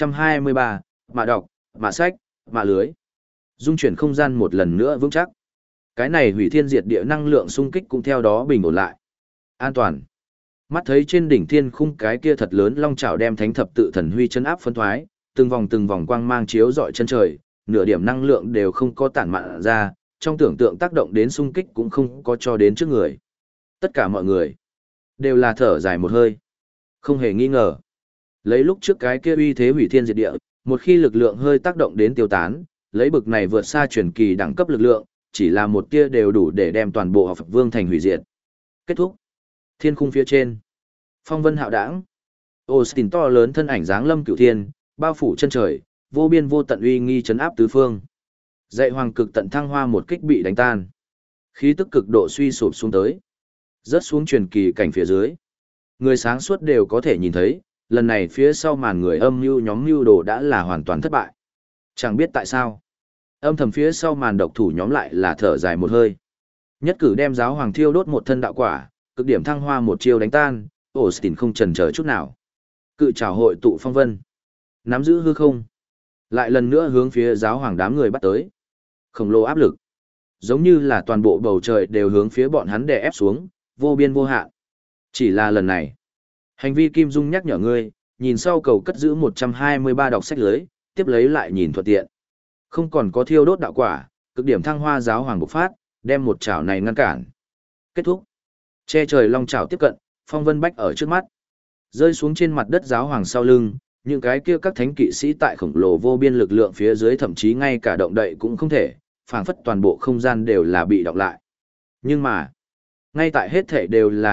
123, mà đọc, mà sách, mà lưới. Dung chuyển không gian một lần nữa vững chắc. Cái này hủy thiên diệt địa năng lượng xung kích cũng theo đó bình ổn lại. An toàn. Mắt thấy trên đỉnh thiên khung cái kia thật lớn long chảo đem thánh thập tự thần huy chân áp phân thoái, từng vòng quang mang chiếu rọi chân trời, nửa điểm năng lượng đều không có tản mạn ra, trong tưởng tượng tác động đến xung kích cũng không có cho đến trước người. Tất cả mọi người đều là thở dài một hơi. Không hề nghi ngờ. Lấy lúc trước cái kia uy thế hủy thiên diệt địa, một khi lực lượng hơi tác động đến tiêu tán, lấy bực này vượt xa truyền kỳ đẳng cấp lực lượng, chỉ là một tia đều đủ để đem toàn bộ học Phật Vương thành hủy diệt. Kết thúc. Thiên khung phía trên. Phong vân hạo đãng. Austin to lớn thân ảnh dáng lâm cửu thiên, bao phủ chân trời, vô biên vô tận uy nghi chấn áp tứ phương. Dạy hoàng cực tận thăng hoa một kích bị đánh tan. Khí tức cực độ suy sụp xuống tới. Rớt xuống truyền kỳ cảnh phía dưới. Người sáng suốt đều có thể nhìn thấy, lần này phía sau màn người âm mưu nhóm mưu đồ đã là hoàn toàn thất bại. Chẳng biết tại sao. Âm thầm phía sau màn độc thủ nhóm lại là thở dài một hơi. Nhất cử đem giáo hoàng thiêu đốt một thân đạo quả, cực điểm thăng hoa một chiêu đánh tan, Austin không chần chờ chút nào. Cự trảo hội tụ phong vân. Nắm giữ hư không. Lại lần nữa hướng phía giáo hoàng đám người bắt tới. Khổng lồ áp lực. Giống như là toàn bộ bầu trời đều hướng phía bọn hắn đè ép xuống, vô biên vô hạn. Chỉ là lần này. Hành vi Kim Dung nhắc nhở ngươi, nhìn sau cầu cất giữ 123 đọc sách lưới, tiếp lấy lại nhìn thuận tiện. Không còn có thiêu đốt đạo quả, cực điểm thăng hoa giáo hoàng bộc phát, đem một chảo này ngăn cản. Kết thúc. Che trời long chảo tiếp cận, phong vân bách ở trước mắt. Rơi xuống trên mặt đất giáo hoàng sau lưng, những cái kia các thánh kỵ sĩ tại khổng lồ vô biên lực lượng phía dưới thậm chí ngay cả động đậy cũng không thể, phảng phất toàn bộ không gian đều là bị đọc lại. Nhưng mà, ngay tại hết thể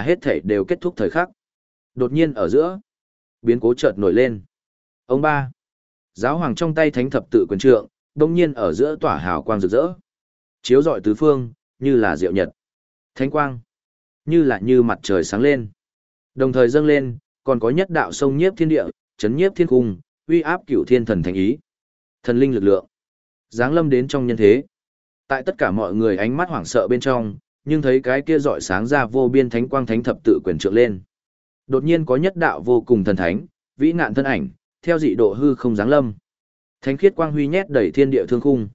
đều kết thúc thời khắc. Đột nhiên ở giữa, biến cố chợt nổi lên. Ông ba, giáo hoàng trong tay thánh thập tự quyền trượng, đông nhiên ở giữa tỏa hào quang rực rỡ. Chiếu rọi tứ phương, như là diệu nhật. Thánh quang, như mặt trời sáng lên. Đồng thời dâng lên, còn có nhất đạo sông nhiếp thiên địa, chấn nhiếp thiên cung, uy áp cửu thiên thần thánh ý. Thần linh lực lượng, giáng lâm đến trong nhân thế. Tại tất cả mọi người ánh mắt hoảng sợ bên trong, nhưng thấy cái kia rọi sáng ra vô biên thánh quang thánh thập tự quyền trượng lên. Đột nhiên có nhất đạo vô cùng thần thánh, vĩ nạn thân ảnh, theo dị độ hư không giáng lâm. Thánh khiết quang huy nhét đầy thiên địa thương khung.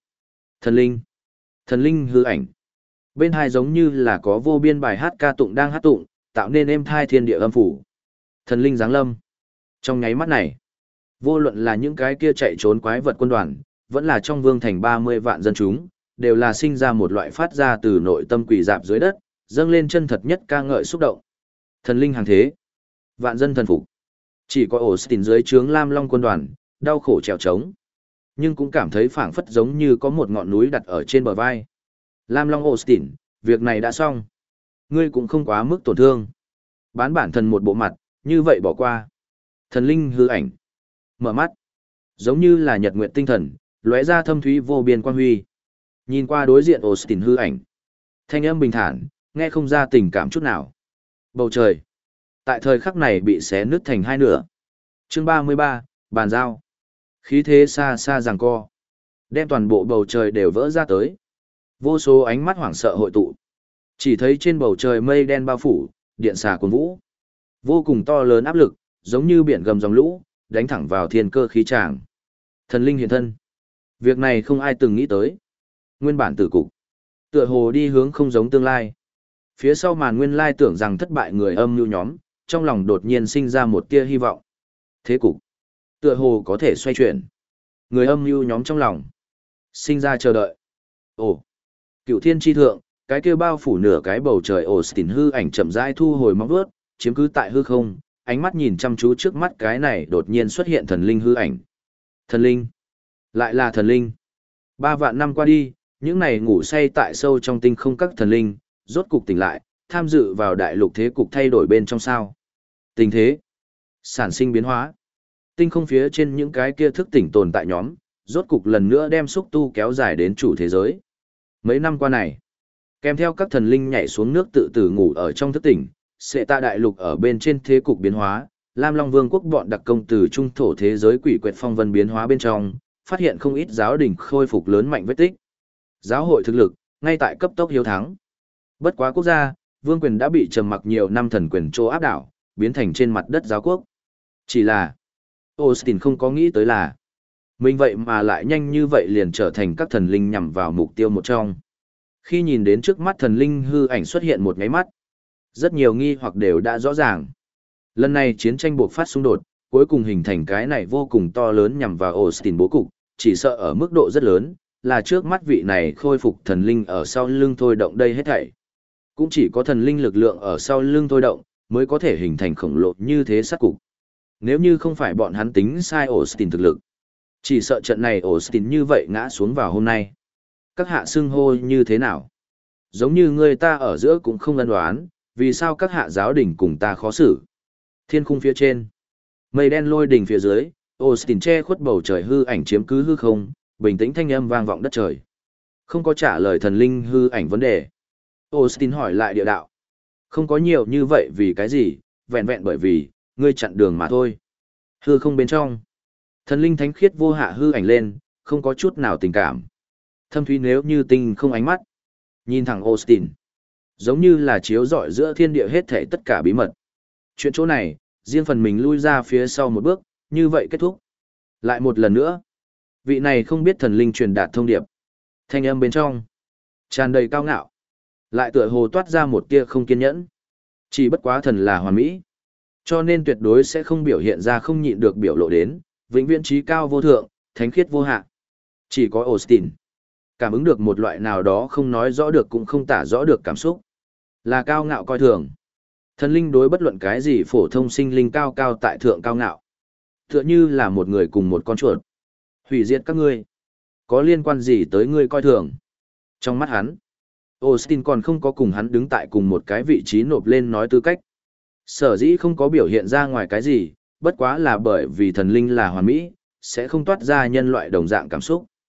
Thần linh hư ảnh. Bên hai giống như là có vô biên bài hát ca tụng đang hát tụng, tạo nên êm thai thiên địa âm phủ. Thần linh giáng lâm. Trong nháy mắt này, vô luận là những cái kia chạy trốn quái vật quân đoàn, vẫn là trong vương thành 30 vạn dân chúng, đều là sinh ra một loại phát ra từ nội tâm quỷ dạp dưới đất, dâng lên chân thật nhất ca ngợi xúc động. Thần linh hàng thế, vạn dân thần phục. Chỉ có Austin dưới trướng Lam Long quân đoàn, đau khổ trèo trống. Nhưng cũng cảm thấy phảng phất giống như có một ngọn núi đặt ở trên bờ vai. Lam Long Austin, việc này đã xong. Ngươi cũng không quá mức tổn thương. Bán bản thân một bộ mặt, như vậy bỏ qua. Thần linh hư ảnh. Mở mắt. Giống như là nhật nguyện tinh thần, lóe ra thâm thúy vô biên quang huy. Nhìn qua đối diện Austin hư ảnh. Thanh âm bình thản, nghe không ra tình cảm chút nào. Bầu trời. Tại thời khắc này bị xé nứt thành hai nửa. Chương 33, bàn giao. Khí thế xa xa giằng co. Đem toàn bộ bầu trời đều vỡ ra tới. Vô số ánh mắt hoảng sợ hội tụ. Chỉ thấy trên bầu trời mây đen bao phủ, điện xà cuồn vũ. Vô cùng to lớn áp lực, giống như biển gầm dòng lũ, đánh thẳng vào thiên cơ khí tràng. Thần linh hiện thân. Việc này không ai từng nghĩ tới. Nguyên bản tử cục. Tựa hồ đi hướng không giống tương lai. Phía sau màn nguyên lai tưởng rằng thất bại người âm mưu nhóm, trong lòng đột nhiên sinh ra một tia hy vọng. Thế cục. Tựa hồ có thể xoay chuyển. Người âm mưu nhóm trong lòng. Sinh ra chờ đợi. Ồ. Cựu thiên tri thượng, cái kia bao phủ nửa cái bầu trời Austin hư ảnh chậm rãi thu hồi móng vuốt, chiếm cứ tại hư không, ánh mắt nhìn chăm chú trước mắt cái này đột nhiên xuất hiện thần linh hư ảnh. Thần linh. Lại là thần linh. 3 vạn năm qua đi, những này ngủ say tại sâu trong tinh không các thần linh, rốt cục tỉnh lại, tham dự vào đại lục thế cục thay đổi bên trong sao. Tình thế. Sản sinh biến hóa. Tinh không phía trên những cái kia thức tỉnh tồn tại nhóm, rốt cục lần nữa đem xúc tu kéo dài đến chủ thế giới. Mấy năm qua này, kèm theo các thần linh nhảy xuống nước tự tử ngủ ở trong thức tỉnh, sẽ tạ đại lục ở bên trên thế cục biến hóa, Lam Long Vương quốc bọn đặc công từ trung thổ thế giới quỷ quyệt phong vân biến hóa bên trong, phát hiện không ít giáo đình khôi phục lớn mạnh vết tích. Giáo hội thực lực, ngay tại cấp tốc hiếu thắng. Bất quá quốc gia, vương quyền đã bị trầm mặc nhiều năm thần quyền trô áp đảo, biến thành trên mặt đất giáo quốc. Chỉ là, Austin không có nghĩ tới là, mình vậy mà lại nhanh như vậy liền trở thành các thần linh nhằm vào mục tiêu một trong. Khi nhìn đến trước mắt thần linh hư ảnh xuất hiện một ngáy mắt, rất nhiều nghi hoặc đều đã rõ ràng. Lần này chiến tranh buộc phát xung đột, cuối cùng hình thành cái này vô cùng to lớn nhằm vào Austin bố cục, chỉ sợ ở mức độ rất lớn, là trước mắt vị này khôi phục thần linh ở sau lưng thôi động đây hết thảy. Cũng chỉ có thần linh lực lượng ở sau lưng thôi động, mới có thể hình thành khổng lồ như thế sát cục. Nếu như không phải bọn hắn tính sai Austin thực lực, chỉ sợ trận này Austin như vậy ngã xuống vào hôm nay. Các hạ xưng hô như thế nào? Giống như người ta ở giữa cũng không ân đoán, vì sao các hạ giáo đỉnh cùng ta khó xử? Thiên khung phía trên, mây đen lôi đỉnh phía dưới, Austin che khuất bầu trời hư ảnh chiếm cứ hư không, bình tĩnh thanh âm vang vọng đất trời. Không có trả lời thần linh hư ảnh vấn đề. Austin hỏi lại địa đạo. Không có nhiều như vậy vì cái gì, vẹn vẹn bởi vì, ngươi chặn đường mà thôi. Hư không bên trong. Thần linh thánh khiết vô hạ hư ảnh lên, không có chút nào tình cảm. Thâm thúy nếu như tinh không ánh mắt. Nhìn thẳng Austin. Giống như là chiếu rọi giữa thiên địa hết thảy tất cả bí mật. Chuyện chỗ này, riêng phần mình lui ra phía sau một bước, như vậy kết thúc. Lại một lần nữa. Vị này không biết thần linh truyền đạt thông điệp. Thanh âm bên trong. Tràn đầy cao ngạo. Lại tựa hồ toát ra một tia không kiên nhẫn. Chỉ bất quá thần là hoàn mỹ. Cho nên tuyệt đối sẽ không biểu hiện ra không nhịn được biểu lộ đến, vĩnh viễn trí cao vô thượng, thánh khiết vô hạ. Chỉ có Austin cảm ứng được một loại nào đó không nói rõ được cũng không tả rõ được cảm xúc. Là cao ngạo coi thường. Thần linh đối bất luận cái gì phổ thông sinh linh cao cao tại thượng cao ngạo. Tựa như là một người cùng một con chuột. Hủy diệt các ngươi. Có liên quan gì tới ngươi coi thường? Trong mắt hắn, Austin còn không có cùng hắn đứng tại cùng một cái vị trí nộp lên nói tư cách. Sở dĩ không có biểu hiện ra ngoài cái gì, bất quá là bởi vì thần linh là hoàn mỹ, sẽ không toát ra nhân loại đồng dạng cảm xúc.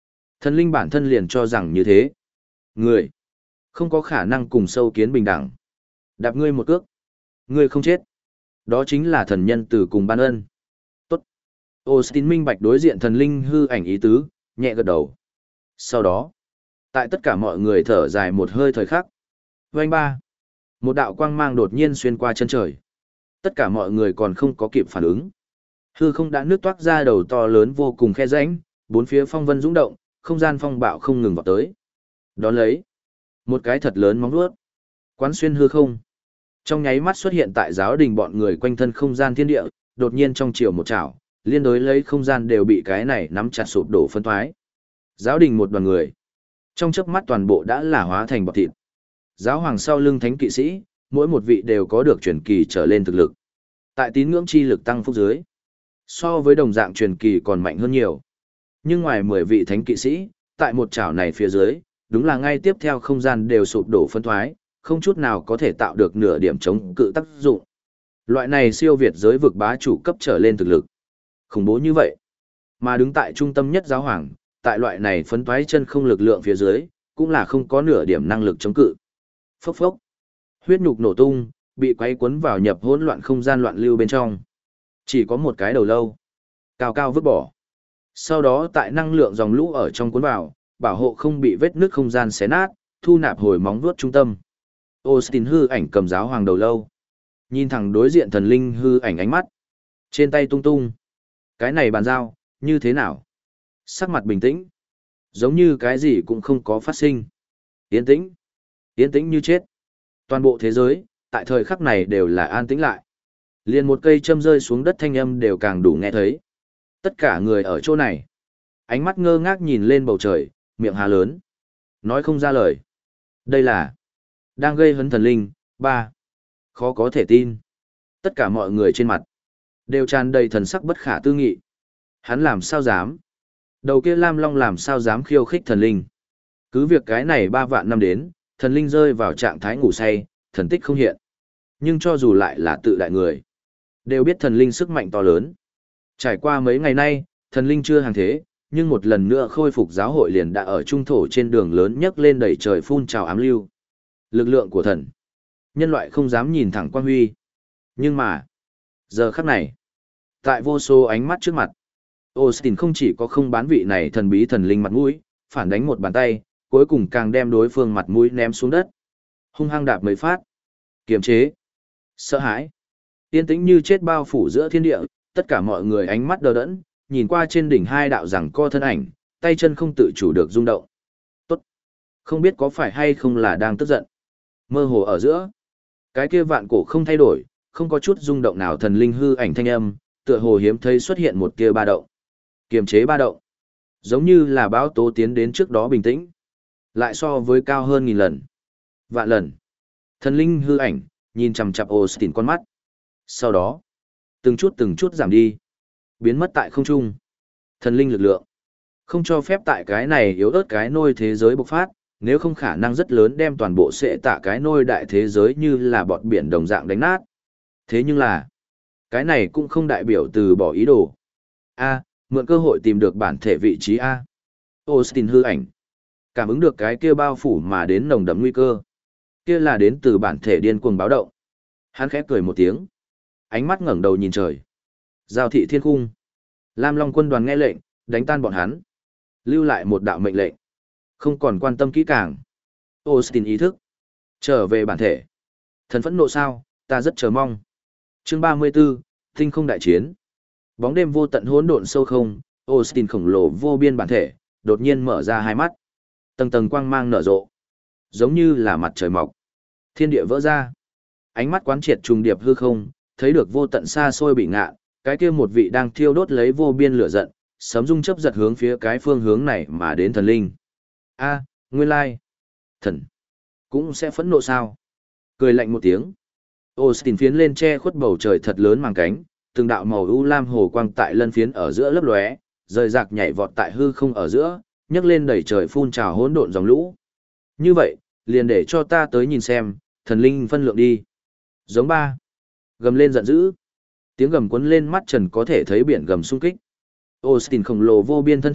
Thần linh bản thân liền cho rằng như thế. Người không có khả năng cùng sâu kiến bình đẳng. Đạp ngươi một cước, ngươi không chết. Đó chính là thần nhân từ cùng ban ân. Tốt. Austin minh bạch đối diện thần linh hư ảnh ý tứ, nhẹ gật đầu. Sau đó, tại tất cả mọi người thở dài một hơi thời khắc. Vành ba. Một đạo quang mang đột nhiên xuyên qua chân trời. Tất cả mọi người còn không có kịp phản ứng. Hư không đã nước toát ra đầu to lớn vô cùng khe rãnh, bốn phía phong vân dũng động, không gian phong bạo không ngừng vào tới. Đón lấy, một cái thật lớn móng vuốt, quán xuyên hư không. Trong nháy mắt xuất hiện tại giáo đình bọn người quanh thân không gian thiên địa, đột nhiên trong chiều một chảo, liên đối lấy không gian đều bị cái này nắm chặt sụp đổ phân thoái. Giáo đình một đoàn người, trong chớp mắt toàn bộ đã là hóa thành bọt thịt. Giáo hoàng sau lưng thánh kỵ sĩ, mỗi một vị đều có được truyền kỳ trở lên thực lực. Tại tín ngưỡng chi lực tăng phúc dưới, so với đồng dạng truyền kỳ còn mạnh hơn nhiều. Nhưng ngoài 10 vị thánh kỵ sĩ, tại một chảo này phía dưới, đúng là ngay tiếp theo không gian đều sụp đổ phân thoái, không chút nào có thể tạo được nửa điểm chống cự tác dụng. Loại này siêu việt giới vực bá chủ cấp trở lên thực lực. Khủng bố như vậy. Mà đứng tại trung tâm nhất giáo hoàng, tại loại này phấn thoái chân không lực lượng phía dưới, cũng là không có nửa điểm năng lực chống cự. Phốc phốc. Huyết nhục nổ tung, bị quấy cuốn vào nhập hỗn loạn không gian loạn lưu bên trong. Chỉ có một cái đầu lâu. Cao cao vứt bỏ. Sau đó tại năng lượng dòng lũ ở trong cuốn vào, bảo hộ không bị vết nứt không gian xé nát, thu nạp hồi móng vuốt trung tâm. Austin hư ảnh cầm giáo hoàng đầu lâu. Nhìn thẳng đối diện thần linh hư ảnh ánh mắt. Trên tay tung tung. Cái này bàn giao, như thế nào? Sắc mặt bình tĩnh. Giống như cái gì cũng không có phát sinh. Yên tĩnh. Yên tĩnh như chết. Toàn bộ thế giới, tại thời khắc này đều là an tĩnh lại. Liền một cây châm rơi xuống đất thanh âm đều càng đủ nghe thấy. Tất cả người ở chỗ này. Ánh mắt ngơ ngác nhìn lên bầu trời, miệng há lớn. Nói không ra lời. Đây là đang gây hấn thần linh, ba. Khó có thể tin. Tất cả mọi người trên mặt đều tràn đầy thần sắc bất khả tư nghị. Hắn làm sao dám? Đầu kia Lam Long làm sao dám khiêu khích thần linh? Cứ việc cái này 3 vạn năm đến, thần linh rơi vào trạng thái ngủ say, thần tích không hiện. Nhưng cho dù lại là tự đại người, đều biết thần linh sức mạnh to lớn. Trải qua mấy ngày nay, thần linh chưa hàng thế, nhưng một lần nữa khôi phục giáo hội liền đã ở trung thổ trên đường lớn nhấc lên đẩy trời phun trào ám lưu. Lực lượng của thần, nhân loại không dám nhìn thẳng quang huy. Nhưng mà, giờ khắc này, tại vô số ánh mắt trước mặt, Austin không chỉ có không bán vị này thần bí thần linh mặt mũi, phản đánh một bàn tay, cuối cùng càng đem đối phương mặt mũi ném xuống đất. Hung hăng đạp mấy phát, kiềm chế, sợ hãi, yên tĩnh như chết bao phủ giữa thiên địa, tất cả mọi người ánh mắt đờ đẫn, nhìn qua trên đỉnh hai đạo giằng co thân ảnh, tay chân không tự chủ được rung động. Tốt, không biết có phải hay không là đang tức giận. Mơ hồ ở giữa, cái kia vạn cổ không thay đổi, không có chút rung động nào thần linh hư ảnh thanh âm, tựa hồ hiếm thấy xuất hiện một tia ba động. Kiềm chế ba động, giống như là bão tố tiến đến trước đó bình tĩnh, lại so với cao hơn 1000 lần, vạn lần. Thần linh hư ảnh nhìn chằm chằm Austin con mắt. Sau đó, từng chút giảm đi, biến mất tại không trung. Thần linh lực lượng không cho phép tại cái này yếu ớt cái nôi thế giới bộc phát, nếu không khả năng rất lớn đem toàn bộ sẽ tạ cái nôi đại thế giới như là bọt biển đồng dạng đánh nát. Thế nhưng là, cái này cũng không đại biểu từ bỏ ý đồ. A, mượn cơ hội tìm được bản thể vị trí A. Austin hư ảnh cảm ứng được cái kia bao phủ mà đến nồng đậm nguy cơ. Kia là đến từ bản thể điên cuồng báo động. Hắn khẽ cười một tiếng, ánh mắt ngẩng đầu nhìn trời. Giao thị thiên cung. Lam Long quân đoàn nghe lệnh, đánh tan bọn hắn. Lưu lại một đạo mệnh lệnh. Không còn quan tâm kỹ càng. Austin ý thức. Trở về bản thể. Thần phẫn nộ sao, ta rất chờ mong. Chương 34, Tinh không đại chiến. Bóng đêm vô tận hỗn độn sâu không, Austin khổng lồ vô biên bản thể, đột nhiên mở ra hai mắt. Tầng tầng quang mang nở rộ. Giống như là mặt trời mọc. Thiên địa vỡ ra. Ánh mắt quán triệt trùng điệp hư không, thấy được vô tận xa xôi bị ngạ, cái kia một vị đang thiêu đốt lấy vô biên lửa giận, sấm rung chớp giật hướng phía cái phương hướng này mà đến thần linh. A, nguyên lai, thần cũng sẽ phẫn nộ sao? Cười lạnh một tiếng. Austin phiến lên che khuất bầu trời thật lớn màng cánh, từng đạo màu u lam hồ quang tại lân phiến ở giữa lấp lóe, rời rạc nhảy vọt tại hư không ở giữa, nhấc lên đẩy trời phun trào hỗn độn dòng lũ. Như vậy, liền để cho ta tới nhìn xem, thần linh phân lượng đi. Giống ba. Gầm lên giận dữ. Tiếng gầm cuốn lên mắt trần có thể thấy biển gầm xung kích. Austin khổng lồ vô biên thân thể,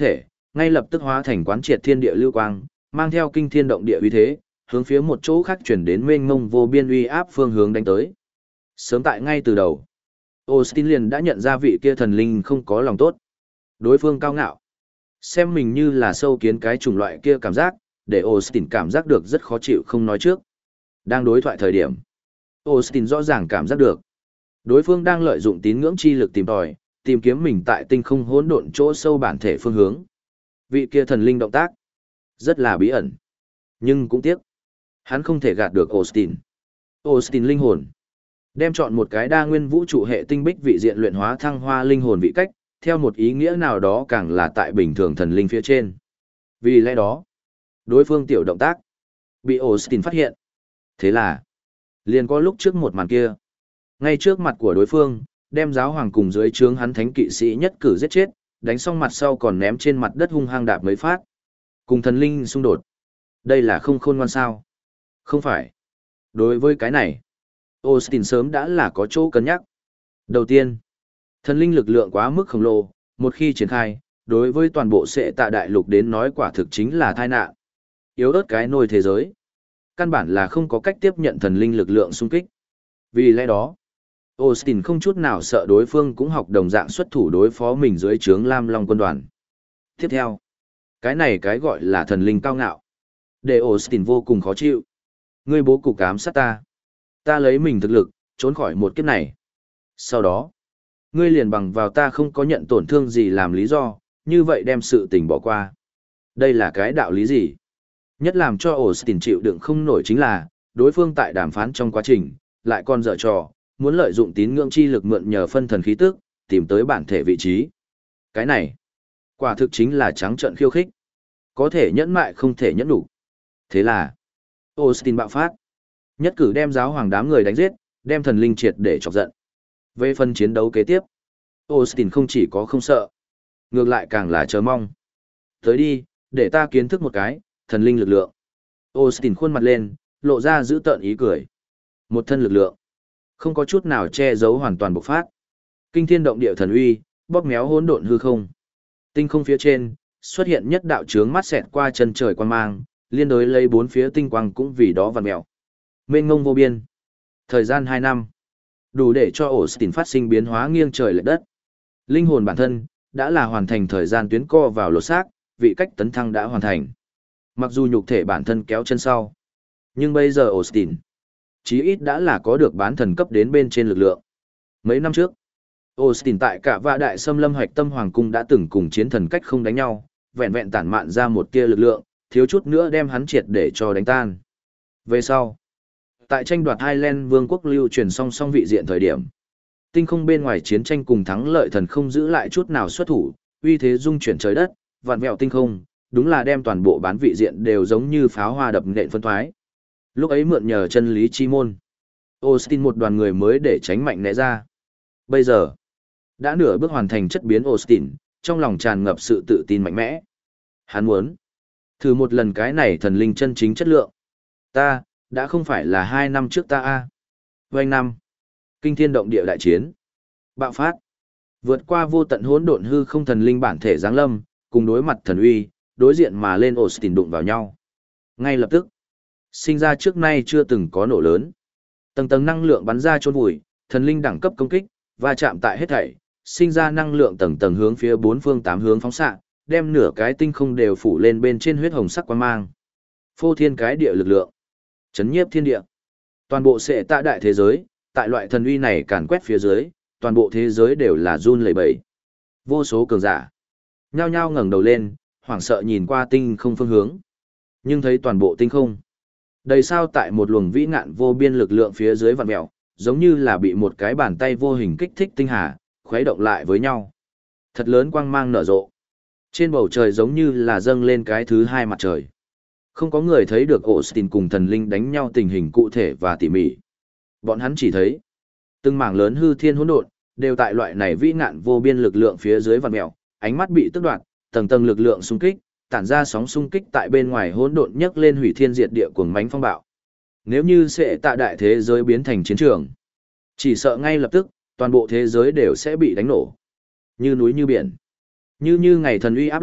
ngay lập tức hóa thành quán triệt thiên địa lưu quang, mang theo kinh thiên động địa uy thế, hướng phía một chỗ khác chuyển đến mênh mông vô biên uy áp phương hướng đánh tới. Sớm tại ngay từ đầu, Austin liền đã nhận ra vị kia thần linh không có lòng tốt. Đối phương cao ngạo, xem mình như là sâu kiến cái chủng loại kia cảm giác, để Austin cảm giác được rất khó chịu không nói trước. Đang đối thoại thời điểm, Austin rõ ràng cảm giác được. Đối phương đang lợi dụng tín ngưỡng chi lực tìm tòi, tìm kiếm mình tại tinh không hỗn độn chỗ sâu bản thể phương hướng. Vị kia thần linh động tác, rất là bí ẩn. Nhưng cũng tiếc, hắn không thể gạt được Austin. Austin linh hồn, đem chọn một cái đa nguyên vũ trụ hệ tinh bích vị diện luyện hóa thăng hoa linh hồn vị cách, theo một ý nghĩa nào đó càng là tại bình thường thần linh phía trên. Vì lẽ đó, đối phương tiểu động tác, bị Austin phát hiện. Thế là, liền có lúc trước một màn kia. Ngay trước mặt của đối phương, đem giáo hoàng cùng dưới trướng hắn thánh kỵ sĩ nhất cử giết chết, đánh xong mặt sau còn ném trên mặt đất hung hăng đạp mấy phát. Cùng thần linh xung đột. Đây là không khôn ngoan sao? Không phải. Đối với cái này, Austin sớm đã là có chỗ cân nhắc. Đầu tiên, thần linh lực lượng quá mức khổng lồ, một khi triển khai, đối với toàn bộ Sệ Tạ đại lục đến nói quả thực chính là tai nạn. Yếu ớt cái nôi thế giới. Căn bản là không có cách tiếp nhận thần linh lực lượng xung kích. Vì lẽ đó, Austin không chút nào sợ đối phương cũng học đồng dạng xuất thủ đối phó mình dưới trướng Lam Long quân đoàn. Tiếp theo, cái này cái gọi là thần linh cao ngạo. Để Austin vô cùng khó chịu. Ngươi bố cục ám sát ta. Ta lấy mình thực lực, trốn khỏi một kiếp này. Sau đó, ngươi liền bằng vào ta không có nhận tổn thương gì làm lý do, như vậy đem sự tình bỏ qua. Đây là cái đạo lý gì? Nhất làm cho Austin chịu đựng không nổi chính là, đối phương tại đàm phán trong quá trình, lại còn dở trò, muốn lợi dụng tín ngưỡng chi lực mượn nhờ phân thần khí tức, tìm tới bản thể vị trí. Cái này, quả thực chính là trắng trợn khiêu khích. Có thể nhẫn mại không thể nhẫn đủ. Thế là, Austin bạo phát. Nhất cử đem giáo hoàng đám người đánh giết, đem thần linh triệt để chọc giận. Về phần chiến đấu kế tiếp, Austin không chỉ có không sợ, ngược lại càng là chờ mong. Tới đi, để ta kiến thức một cái, thần linh lực lượng. Austin khuôn mặt lên, lộ ra giữ tợn ý cười. Một thân lực lượng, không có chút nào che giấu hoàn toàn bộc phát. Kinh thiên động địa thần uy, bóp méo hỗn độn hư không. Tinh không phía trên, xuất hiện nhất đạo chướng mắt xẹt qua chân trời quang mang, liên đối lấy bốn phía tinh quang cũng vì đó vằn mèo. Mênh ngông vô biên. Thời gian 2 năm, đủ để cho Austin phát sinh biến hóa nghiêng trời lệch đất. Linh hồn bản thân, đã là hoàn thành thời gian tuyến co vào lột xác, vị cách tấn thăng đã hoàn thành. Mặc dù nhục thể bản thân kéo chân sau, nhưng bây giờ Austin, chí ít đã là có được bán thần cấp đến bên trên lực lượng. Mấy năm trước, Austin tại cả vạ đại xâm lâm hoạch tâm hoàng cung đã từng cùng chiến thần cách không đánh nhau, vẹn vẹn tản mạn ra một tia lực lượng, thiếu chút nữa đem hắn triệt để cho đánh tan. Về sau, tại tranh đoạt Highland Vương quốc lưu truyền song song vị diện thời điểm, tinh không bên ngoài chiến tranh cùng thắng lợi thần không giữ lại chút nào xuất thủ, uy thế dung chuyển trời đất, vạn vẹo tinh không, đúng là đem toàn bộ bán vị diện đều giống như pháo hoa đập nện phân thoái. Lúc ấy mượn nhờ chân lý chi môn, Austin một đoàn người mới để tránh mạnh né ra. Bây giờ, đã nửa bước hoàn thành chất biến Austin, trong lòng tràn ngập sự tự tin mạnh mẽ. Hắn muốn thử một lần cái này thần linh chân chính chất lượng. Ta, đã không phải là 2 năm trước ta a. Vành năm, kinh thiên động địa đại chiến, bạo phát, vượt qua vô tận hỗn độn hư không thần linh bản thể giáng lâm, cùng đối mặt thần uy, đối diện mà lên Austin đụng vào nhau. Ngay lập tức, sinh ra trước nay chưa từng có nổ lớn. Tầng tầng năng lượng bắn ra chôn vùi, thần linh đẳng cấp công kích, va chạm tại hết thảy, sinh ra năng lượng tầng tầng hướng phía bốn phương tám hướng phóng xạ, đem nửa cái tinh không đều phủ lên bên trên huyết hồng sắc quang mang. Phô thiên cái địa lực lượng, chấn nhiếp thiên địa. Toàn bộ Sệ Tạ đại thế giới, tại loại thần uy này càn quét phía dưới, toàn bộ thế giới đều là run lẩy bẩy. Vô số cường giả nhao nhao ngẩng đầu lên, hoảng sợ nhìn qua tinh không phương hướng. Nhưng thấy toàn bộ tinh không đầy sao tại một luồng vĩ ngạn vô biên lực lượng phía dưới vặn mèo, giống như là bị một cái bàn tay vô hình kích thích tinh hà, khuấy động lại với nhau. Thật lớn quang mang nở rộ. Trên bầu trời giống như là dâng lên cái thứ hai mặt trời. Không có người thấy được Austin cùng thần linh đánh nhau tình hình cụ thể và tỉ mỉ. Bọn hắn chỉ thấy từng mảng lớn hư thiên hỗn độn đều tại loại này vĩ ngạn vô biên lực lượng phía dưới vặn mèo, ánh mắt bị tước đoạt, tầng tầng lực lượng xung kích, tản ra sóng xung kích tại bên ngoài hỗn độn nhấc lên hủy thiên diệt địa cuồng mãnh phong bạo. Nếu như Sệ Tạ đại thế giới biến thành chiến trường, chỉ sợ ngay lập tức, toàn bộ thế giới đều sẽ bị đánh nổ. Như núi như biển, như ngày thần uy áp lực,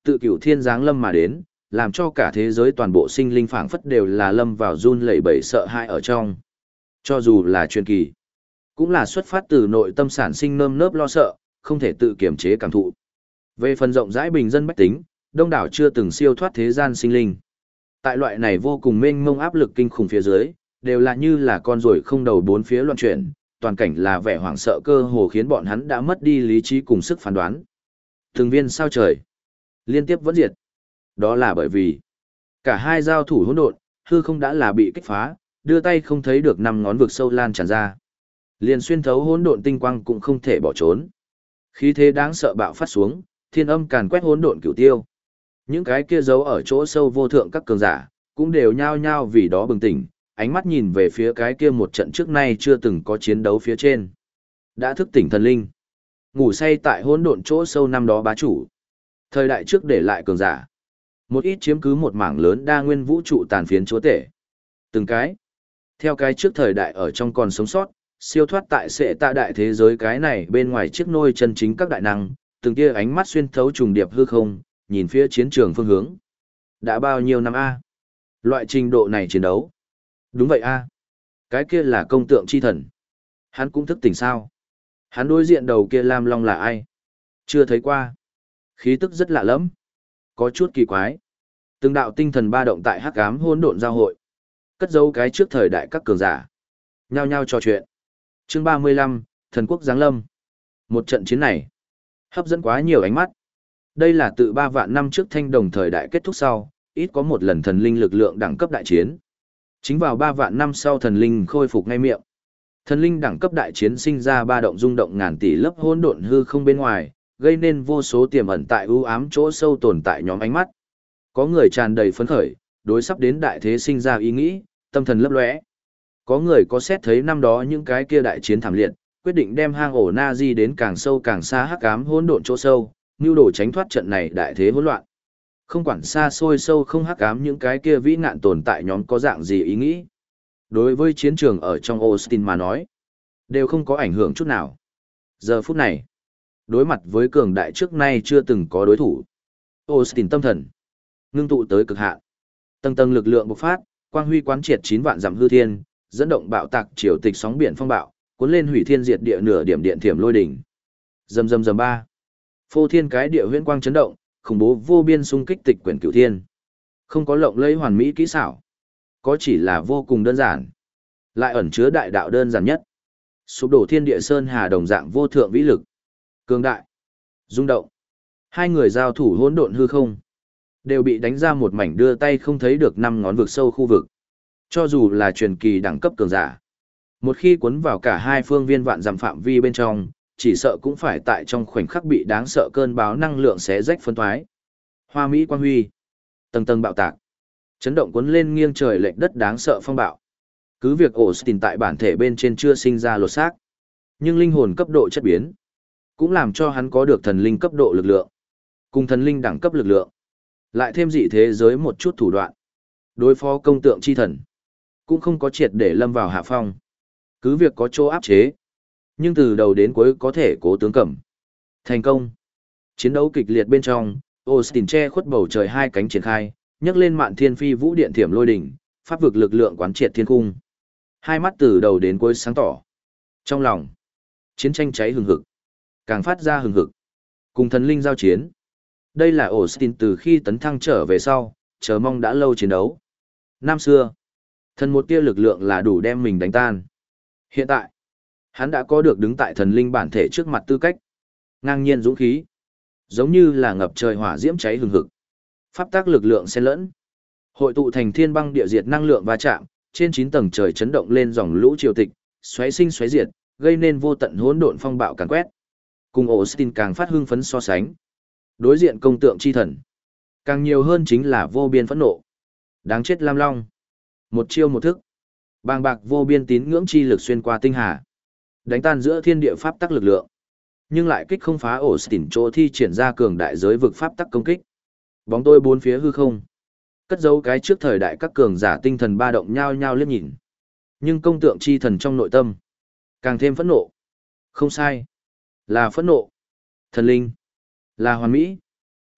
tự cửu thiên giáng lâm mà đến, làm cho cả thế giới toàn bộ sinh linh phảng phất đều là lâm vào run lẩy bẩy sợ hãi ở trong. Cho dù là truyền kỳ, cũng là xuất phát từ nội tâm sản sinh nơm nớp lo sợ, không thể tự kiềm chế cảm thụ. Về phần rộng rãi bình dân bách tính, đông đảo chưa từng siêu thoát thế gian sinh linh. Tại loại này vô cùng mênh mông áp lực kinh khủng phía dưới, đều là như là con ruồi không đầu bốn phía loạn chuyển, toàn cảnh là vẻ hoảng sợ cơ hồ khiến bọn hắn đã mất đi lý trí cùng sức phán đoán. Từng viên sao trời liên tiếp vẫn diệt. Đó là bởi vì cả hai giao thủ hỗn độn, hư không đã là bị kích phá, đưa tay không thấy được năm ngón vực sâu lan tràn ra. Liền xuyên thấu hỗn độn tinh quang cũng không thể bỏ trốn. Khí thế đáng sợ bạo phát xuống, thiên âm càn quét hỗn độn cửu tiêu. Những cái kia giấu ở chỗ sâu vô thượng các cường giả, cũng đều nhao nhao vì đó bừng tỉnh, ánh mắt nhìn về phía cái kia một trận trước nay chưa từng có chiến đấu phía trên. Đã thức tỉnh thần linh, ngủ say tại hỗn độn chỗ sâu năm đó bá chủ. Thời đại trước để lại cường giả, một ít chiếm cứ một mảng lớn đa nguyên vũ trụ tàn phiến chúa tể. Từng cái, theo cái trước thời đại ở trong còn sống sót, siêu thoát tại sệ tạ đại thế giới cái này bên ngoài chiếc nôi chân chính các đại năng, từng kia ánh mắt xuyên thấu trùng điệp hư không, nhìn phía chiến trường phương hướng. Đã bao nhiêu năm a? Loại trình độ này chiến đấu. Đúng vậy a. Cái kia là công tượng chi thần. Hắn cũng thức tỉnh sao? Hắn đối diện đầu kia Lam Long là ai? Chưa thấy qua. Khí tức rất lạ lẫm, có chút kỳ quái. Từng đạo tinh thần ba động tại hắc ám hỗn độn giao hội, cất giấu cái trước thời đại các cường giả. Nhao nhao trò chuyện. Chương 35, Thần quốc giáng lâm. Một trận chiến này, hấp dẫn quá nhiều ánh mắt. Đây là tự 3 vạn năm trước thanh đồng thời đại kết thúc sau, ít có một lần thần linh lực lượng đẳng cấp đại chiến. Chính vào 3 vạn năm sau thần linh khôi phục ngay miệng. Thần linh đẳng cấp đại chiến sinh ra ba động rung động ngàn tỷ lớp hỗn độn hư không bên ngoài, gây nên vô số tiềm ẩn tại ưu ám chỗ sâu tồn tại nhóm ánh mắt. Có người tràn đầy phấn khởi, đối sắp đến đại thế sinh ra ý nghĩ, tâm thần lấp lóe. Có người có xét thấy năm đó những cái kia đại chiến thảm liệt, quyết định đem hang ổ Nazi đến càng sâu càng xa hắc ám hỗn độn chỗ sâu, nưu đồ tránh thoát trận này đại thế hỗn loạn. Không quản xa xôi sâu không hắc ám những cái kia vĩ nạn tồn tại nhóm có dạng gì ý nghĩ. Đối với chiến trường ở trong Austin mà nói, đều không có ảnh hưởng chút nào. Giờ phút này, đối mặt với cường đại trước nay chưa từng có đối thủ, Austin tâm thần ngưng tụ tới cực hạn. Tầng tầng lực lượng bộc phát, quang huy quán triệt 9 vạn dặm hư thiên, dẫn động bạo tạc triều tịch sóng biển phong bạo, cuốn lên hủy thiên diệt địa nửa điểm điện thiểm lôi đỉnh. Rầm rầm rầm ba. Phô thiên cái địa huyễn quang chấn động, khủng bố vô biên xung kích tịch quyển cửu thiên. Không có lộng lẫy hoàn mỹ kỹ xảo, có chỉ là vô cùng đơn giản, lại ẩn chứa đại đạo đơn giản nhất. Sụp đổ thiên địa sơn hà đồng dạng vô thượng vĩ lực. Cường đại, rung động. Hai người giao thủ hỗn độn hư không, đều bị đánh ra một mảnh đưa tay không thấy được 5 ngón vực sâu khu vực. Cho dù là truyền kỳ đẳng cấp cường giả, một khi cuốn vào cả hai phương viên vạn dặm phạm vi bên trong, chỉ sợ cũng phải tại trong khoảnh khắc bị đáng sợ cơn bão năng lượng xé rách phân thoái. Hoa mỹ quang huy, tầng tầng bạo tạc, chấn động cuốn lên nghiêng trời lệch đất đáng sợ phong bạo. Cứ việc Austin tại bản thể bên trên chưa sinh ra lột xác, nhưng linh hồn cấp độ chất biến, cũng làm cho hắn có được thần linh cấp độ lực lượng, cùng thần linh đẳng cấp lực lượng, lại thêm dị thế giới một chút thủ đoạn. Đối phó công tượng chi thần, cũng không có triệt để lâm vào hạ phong. Cứ việc có chỗ áp chế, nhưng từ đầu đến cuối có thể cố tướng cầm. Thành công. Chiến đấu kịch liệt bên trong, Austin che khuất bầu trời hai cánh triển khai, nhấc lên mạn thiên phi vũ điện thiểm lôi đỉnh, pháp vực lực lượng quán triệt thiên cung. Hai mắt từ đầu đến cuối sáng tỏ. Trong lòng, chiến tranh cháy hừng hực, càng phát ra hừng hực. Cùng thần linh giao chiến. Đây là Austin từ khi tấn thăng trở về sau, chờ mong đã lâu chiến đấu. Năm xưa, thần một tia lực lượng là đủ đem mình đánh tan. Hiện tại, hắn đã có được đứng tại thần linh bản thể trước mặt tư cách. Ngang nhiên dũng khí, giống như là ngập trời hỏa diễm cháy hừng hực. Pháp tác lực lượng xen lẫn, hội tụ thành thiên băng địa diệt năng lượng va chạm, trên 9 tầng trời chấn động lên dòng lũ triều tịch, xoáy sinh xoáy diệt, gây nên vô tận hỗn độn phong bạo càn quét. Cùng Austin càng phát hưng phấn so sánh. Đối diện công tượng chi thần, càng nhiều hơn chính là vô biên phẫn nộ. Đáng chết Lam Long. Một chiêu một thức, bàng bạc vô biên tín ngưỡng chi lực xuyên qua tinh hà, đánh tan giữa thiên địa pháp tắc lực lượng, nhưng lại kích không phá Austin chỗ thi triển ra cường đại giới vực pháp tắc công kích. Bóng tôi bốn phía hư không, cất giấu cái trước thời đại các cường giả tinh thần ba động nhao nhao liếc nhìn. Nhưng công tượng chi thần trong nội tâm, càng thêm phẫn nộ. Không sai, là phẫn nộ. Thần linh, là hoàn mỹ.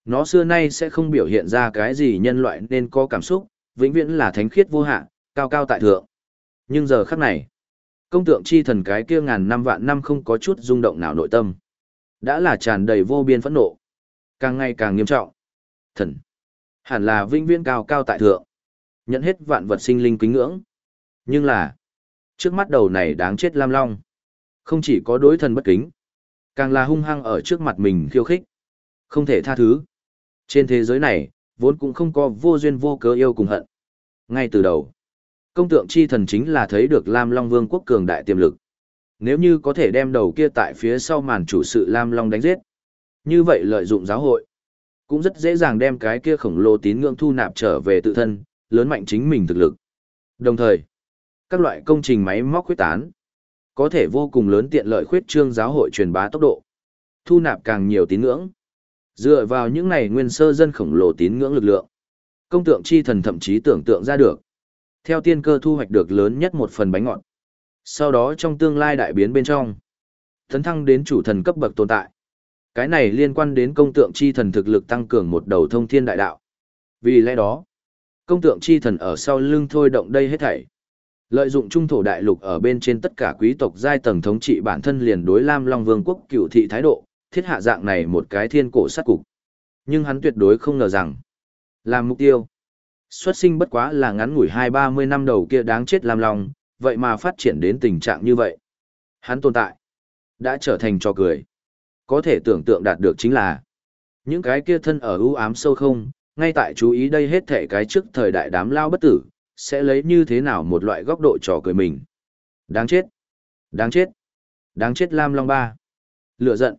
Nó xưa nay sẽ không biểu hiện ra cái gì nhân loại nên có cảm xúc, vĩnh viễn là thánh khiết vô hạn, cao cao tại thượng. Nhưng giờ khắc này, công tượng chi thần cái kia ngàn năm vạn năm không có chút rung động nào nội tâm. Đã là tràn đầy vô biên phẫn nộ. Càng ngày càng nghiêm trọng. Thần. Hẳn là vĩnh viễn cao cao tại thượng. Nhận hết vạn vật sinh linh kính ngưỡng. Nhưng là, trước mắt đầu này đáng chết Lam Long. Không chỉ có đối thần bất kính, càng là hung hăng ở trước mặt mình khiêu khích. Không thể tha thứ. Trên thế giới này, vốn cũng không có vô duyên vô cớ yêu cùng hận. Ngay từ đầu, công tượng chi thần chính là thấy được Lam Long Vương quốc cường đại tiềm lực. Nếu như có thể đem đầu kia tại phía sau màn chủ sự Lam Long đánh giết, như vậy lợi dụng giáo hội, cũng rất dễ dàng đem cái kia khổng lồ tín ngưỡng thu nạp trở về tự thân, lớn mạnh chính mình thực lực. Đồng thời, các loại công trình máy móc khuyết tán, có thể vô cùng lớn tiện lợi khuyết trương giáo hội truyền bá tốc độ, thu nạp càng nhiều tín ngưỡng. Dựa vào những này nguyên sơ dân khổng lồ tín ngưỡng lực lượng, công tượng chi thần thậm chí tưởng tượng ra được, theo tiên cơ thu hoạch được lớn nhất một phần bánh ngọt. Sau đó trong tương lai đại biến bên trong, tấn thăng đến chủ thần cấp bậc tồn tại. Cái này liên quan đến công tượng chi thần thực lực tăng cường một đầu thông thiên đại đạo. Vì lẽ đó, công tượng chi thần ở sau lưng thôi động đây hết thảy. Lợi dụng trung thổ đại lục ở bên trên tất cả quý tộc giai tầng thống trị bản thân liền đối Lam Long Vương quốc cựu thị thái độ, thiết hạ dạng này một cái thiên cổ sát cục. Nhưng hắn tuyệt đối không ngờ rằng, làm mục tiêu, xuất sinh bất quá là ngắn ngủi 20-30 năm đầu kia đáng chết Lam Long, vậy mà phát triển đến tình trạng như vậy. Hắn tồn tại, đã trở thành trò cười. Có thể tưởng tượng đạt được chính là, những cái kia thân ở ưu ám sâu không, ngay tại chú ý đây hết thể cái trước thời đại đám lao bất tử, sẽ lấy như thế nào một loại góc độ trò cười mình. Đáng chết! Đáng chết! Đáng chết Lam Long ba! Lửa giận!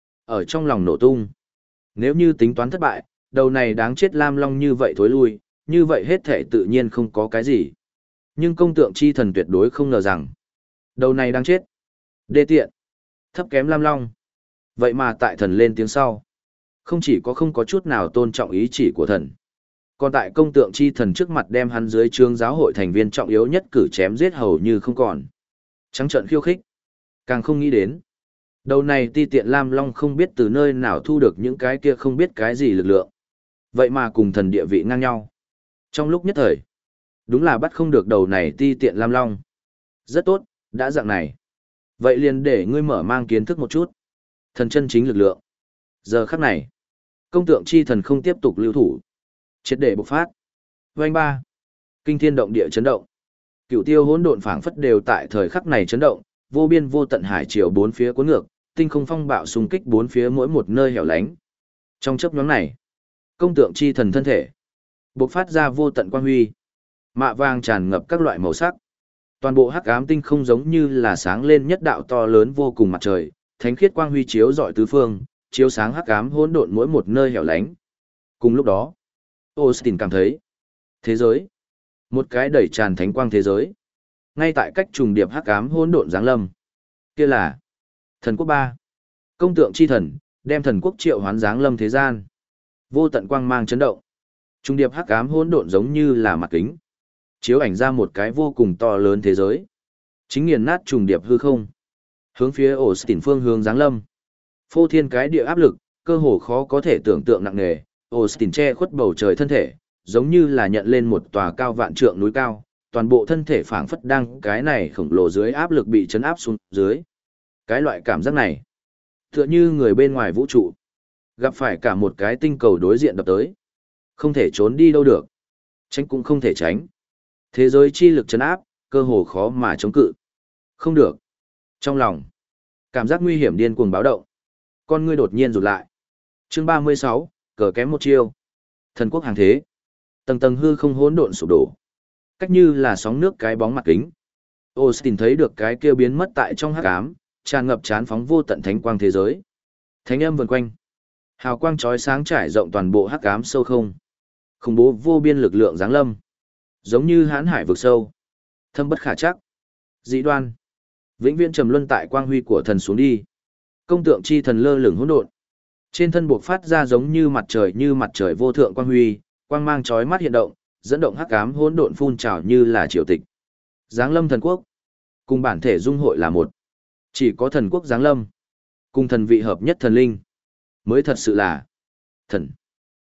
Ở trong lòng nổ tung. Nếu như tính toán thất bại, đầu này đáng chết Lam Long như vậy thối lui, như vậy hết thể tự nhiên không có cái gì. Nhưng công tượng chi thần tuyệt đối không ngờ rằng, đầu này đáng chết. Đê tiện! Thấp kém Lam Long! Vậy mà tại thần lên tiếng sau, không chỉ có không có chút nào tôn trọng ý chỉ của thần, còn tại công tượng chi thần trước mặt đem hắn dưới trướng giáo hội thành viên trọng yếu nhất cử chém giết hầu như không còn. Trắng trợn khiêu khích. Càng không nghĩ đến. Đầu này ti tiện Lam Long không biết từ nơi nào thu được những cái kia không biết cái gì lực lượng. Vậy mà cùng thần địa vị ngang nhau. Trong lúc nhất thời, đúng là bắt không được đầu này ti tiện Lam Long. Rất tốt, đã dạng này. Vậy liền để ngươi mở mang kiến thức một chút. Thần chân chính lực lượng. Giờ khắc này, công tượng chi thần không tiếp tục lưu thủ. Triệt để bộc phát. Vành ba. Kinh thiên động địa chấn động. Cửu tiêu hỗn độn phảng phất đều tại thời khắc này chấn động, vô biên vô tận hải triều bốn phía cuốn ngược, tinh không phong bạo xung kích bốn phía mỗi một nơi hẻo lánh. Trong chớp nhoáng này, công tượng chi thần thân thể bộc phát ra vô tận quang huy. Mạ vàng tràn ngập các loại màu sắc. Toàn bộ hắc ám tinh không giống như là sáng lên nhất đạo to lớn vô cùng mặt trời, thánh khiết quang huy chiếu rọi tứ phương, chiếu sáng hắc ám hỗn độn mỗi một nơi hẻo lánh. Cùng lúc đó, Austin cảm thấy thế giới, một cái đầy tràn thánh quang thế giới, ngay tại cách trùng điệp hắc ám hỗn độn giáng lâm. Kia là thần quốc ba. Công tượng chi thần đem thần quốc triệu hoán giáng lâm thế gian. Vô tận quang mang chấn động. Trùng điệp hắc ám hỗn độn giống như là mặt kính, chiếu ảnh ra một cái vô cùng to lớn thế giới. Chính nghiền nát trùng điệp hư không, hướng phía Austin phương hướng giáng lâm. Phô thiên cái địa áp lực, cơ hồ khó có thể tưởng tượng nặng nề. Austin che khuất bầu trời thân thể, giống như là nhận lên một tòa cao vạn trượng núi cao, toàn bộ thân thể phảng phất đang cái này khổng lồ dưới áp lực bị chấn áp xuống dưới. Cái loại cảm giác này, tựa như người bên ngoài vũ trụ, gặp phải cả một cái tinh cầu đối diện đập tới. Không thể trốn đi đâu được, tránh cũng không thể tránh. Thế giới chi lực chấn áp, cơ hồ khó mà chống cự. Không được. Trong lòng, cảm giác nguy hiểm điên cuồng báo động. Con ngươi đột nhiên rụt lại. Chương 36, cờ kém một chiêu. Thần quốc hàng thế. Tầng tầng hư không hỗn độn sụp đổ. Cách như là sóng nước cái bóng mặt kính. Austin thấy được cái kia biến mất tại trong hắc ám, tràn ngập chán phóng vô tận thánh quang thế giới. Thánh âm vần quanh. Hào quang chói sáng trải rộng toàn bộ hắc ám sâu không. Khủng bố vô biên lực lượng giáng lâm. Giống như hãn hải vực sâu. Thâm bất khả chắc. Dị đoan. Vĩnh viễn trầm luân tại quang huy của thần xuống đi. Công tượng chi thần lơ lửng hỗn độn. Trên thân buộc phát ra giống như mặt trời vô thượng quang huy, quang mang chói mắt hiện động, dẫn động hắc ám hỗn độn phun trào như là triều tịch. Giáng lâm thần quốc, cùng bản thể dung hội là một. Chỉ có thần quốc giáng lâm, cùng thần vị hợp nhất thần linh, mới thật sự là thần.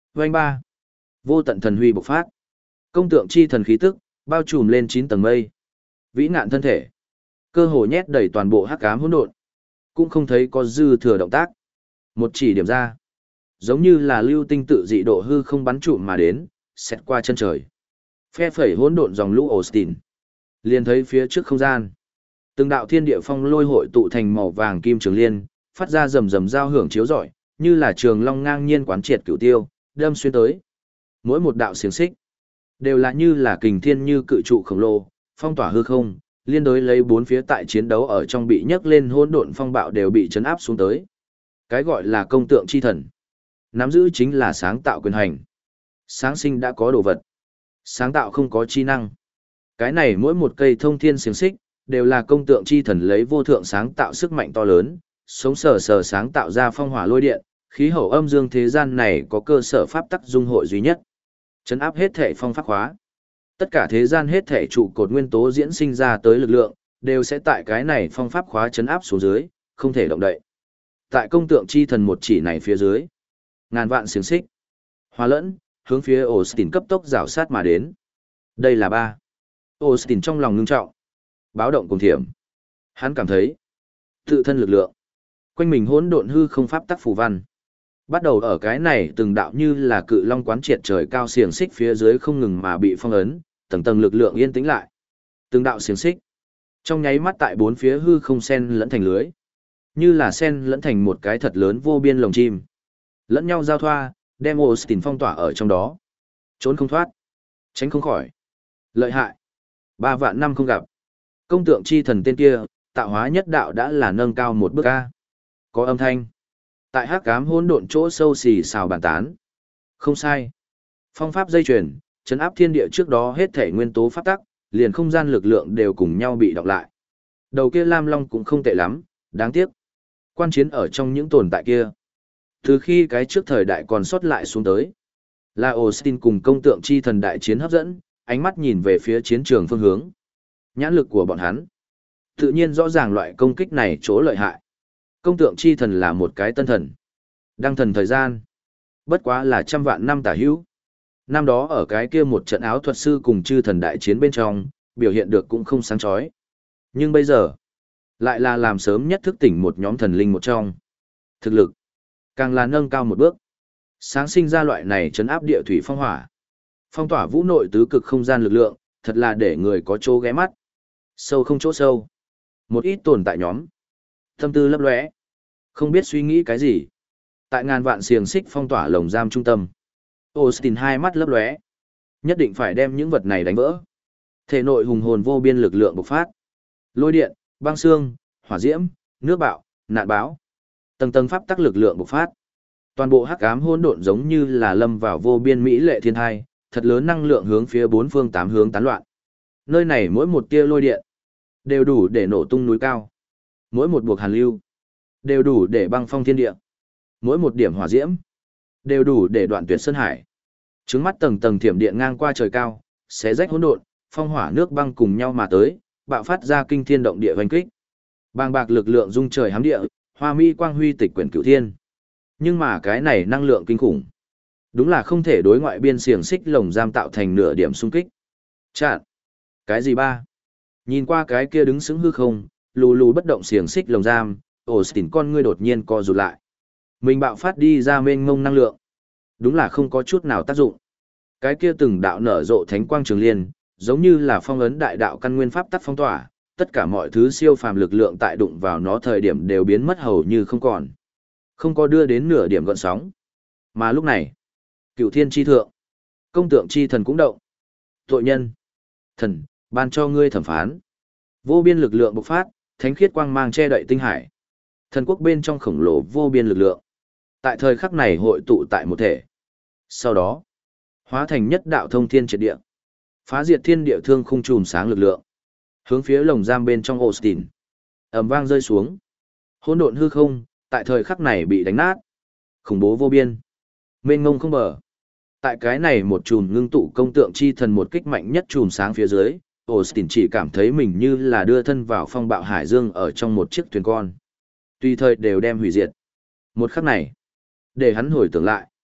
Vành ba. Vô tận thần huy bộc phát. Công tượng chi thần khí tức, bao trùm lên 9 tầng mây. Vĩ ngạn thân thể. Cơ hồ nhét đầy toàn bộ hắc ám hỗn độn. Cũng không thấy có dư thừa động tác. Một chỉ điểm ra. Giống như là lưu tinh tự dị độ hư không bắn trụm mà đến, xét qua chân trời. Phe phẩy hỗn độn dòng lũ Austin. Liền thấy phía trước không gian. Từng đạo thiên địa phong lôi hội tụ thành màu vàng kim trường liên, phát ra rầm rầm giao hưởng chiếu rọi, như là trường long ngang nhiên quán triệt cửu tiêu, đâm xuyên tới. Mỗi một đạo xiềng xích đều là như là kình thiên như cự trụ khổng lồ, phong tỏa hư không, liên đối lấy bốn phía tại chiến đấu ở trong bị nhấc lên hỗn độn phong bạo đều bị chấn áp xuống tới. Cái gọi là công tượng chi thần, nắm giữ chính là sáng tạo quyền hành. Sáng sinh đã có đồ vật, sáng tạo không có chi năng. Cái này mỗi một cây thông thiên xiềng xích đều là công tượng chi thần lấy vô thượng sáng tạo sức mạnh to lớn, sống sờ sờ sáng tạo ra phong hỏa lôi điện, khí hậu âm dương thế gian này có cơ sở pháp tắc dung hội duy nhất. Chấn áp hết thể phong pháp hóa. Tất cả thế gian hết thể trụ cột nguyên tố diễn sinh ra tới lực lượng, đều sẽ tại cái này phong pháp khóa chấn áp xuống dưới, không thể động đậy. Tại công tượng chi thần một chỉ này phía dưới, ngàn vạn xiềng xích, hòa lẫn, hướng phía Austin cấp tốc rảo sát mà đến. Đây là ba. Austin trong lòng ngưng trọng, báo động cùng thiểm. Hắn cảm thấy, tự thân lực lượng, quanh mình hỗn độn hư không pháp tắc phù văn. Bắt đầu ở cái này từng đạo như là cự long quán triệt trời cao xiềng xích phía dưới không ngừng mà bị phong ấn, tầng tầng lực lượng yên tĩnh lại. Từng đạo xiềng xích, trong nháy mắt tại bốn phía hư không sen lẫn thành lưới, như là sen lẫn thành một cái thật lớn vô biên lồng chim. Lẫn nhau giao thoa, đem Austin phong tỏa ở trong đó. Trốn không thoát, tránh không khỏi. Lợi hại. 3 vạn năm không gặp. Công tượng chi thần tên kia, tạo hóa nhất đạo đã là nâng cao một bước A. Có âm thanh. Tại hắc ám hỗn độn chỗ sâu xì xào bàn tán. Không sai. Phong pháp dây chuyền, chấn áp thiên địa trước đó hết thể nguyên tố pháp tắc, liền không gian lực lượng đều cùng nhau bị đọc lại. Đầu kia Lam Long cũng không tệ lắm, đáng tiếc. Quan chiến ở trong những tồn tại kia. Từ khi cái trước thời đại còn sót lại xuống tới, là Austin cùng công tượng chi thần đại chiến hấp dẫn, ánh mắt nhìn về phía chiến trường phương hướng. Nhãn lực của bọn hắn, tự nhiên rõ ràng loại công kích này chỗ lợi hại. Công tượng chi thần là một cái tân thần. Đăng thần thời gian, bất quá là 100 vạn năm tả hữu. Năm đó ở cái kia một trận áo thuật sư cùng chư thần đại chiến bên trong, biểu hiện được cũng không sáng chói. Nhưng bây giờ, lại là làm sớm nhất thức tỉnh một nhóm thần linh một trong. Thực lực, càng là nâng cao một bước. Sáng sinh ra loại này trấn áp địa thủy phong hỏa. Phong tỏa vũ nội tứ cực không gian lực lượng, thật là để người có chỗ ghé mắt. Sâu không chỗ sâu. Một ít tồn tại nhóm. Tâm tư lấp lóe, không biết suy nghĩ cái gì. Tại ngàn vạn xiềng xích phong tỏa lồng giam trung tâm, Austin hai mắt lấp lóe, nhất định phải đem những vật này đánh vỡ. Thể nội hùng hồn vô biên lực lượng bộc phát. Lôi điện, băng xương, hỏa diễm, nước bạo, nạn báo. Tầng tầng pháp tắc lực lượng bộc phát. Toàn bộ hắc ám hỗn độn giống như là lâm vào vô biên mỹ lệ thiên thai, thật lớn năng lượng hướng phía bốn phương tám hướng tán loạn. Nơi này mỗi một tia lôi điện đều đủ để nổ tung núi cao. Mỗi một buộc hàn lưu đều đủ để băng phong thiên địa. Mỗi một điểm hỏa diễm đều đủ để đoạn tuyệt sơn hải. Trứng mắt tầng tầng thiểm điện ngang qua trời cao, xé rách hỗn độn, phong hỏa nước băng cùng nhau mà tới, bạo phát ra kinh thiên động địa vành kích. Bàng bạc lực lượng dung trời hám địa, hoa mỹ quang huy tịch quyển cửu thiên. Nhưng mà cái này năng lượng kinh khủng, đúng là không thể đối ngoại biên xiềng xích lồng giam tạo thành nửa điểm xung kích. Chặn. Cái gì ba? Nhìn qua cái kia đứng sững hư không, lù lù bất động xiềng xích lồng giam, Austin con ngươi đột nhiên co rụt lại. Mình bạo phát đi ra mênh mông năng lượng, đúng là không có chút nào tác dụng. Cái kia từng đạo nở rộ thánh quang trường liên, giống như là phong ấn đại đạo căn nguyên pháp tắc phong tỏa, tất cả mọi thứ siêu phàm lực lượng tại đụng vào nó thời điểm đều biến mất hầu như không còn. Không có đưa đến nửa điểm gợn sóng. Mà lúc này, Cửu Thiên chi thượng, công tượng chi thần cũng động. Tội nhân, thần, ban cho ngươi thẩm phán. Vô biên lực lượng bộc phát, thánh khiết quang mang che đậy tinh hải. Thần quốc bên trong khổng lồ vô biên lực lượng. Tại thời khắc này hội tụ tại một thể. Sau đó, hóa thành nhất đạo thông thiên triệt địa. Phá diệt thiên địa thương khung chùm sáng lực lượng. Hướng phía lồng giam bên trong Austin. Ầm vang rơi xuống. Hỗn độn hư không, tại thời khắc này bị đánh nát. Khủng bố vô biên. Mênh mông không bờ. Tại cái này một chùm ngưng tụ công tượng chi thần một kích mạnh nhất chùm sáng phía dưới, Austin chỉ cảm thấy mình như là đưa thân vào phong bạo hải dương ở trong một chiếc thuyền con. Tùy thời đều đem hủy diệt. Một khắc này, để hắn hồi tưởng lại.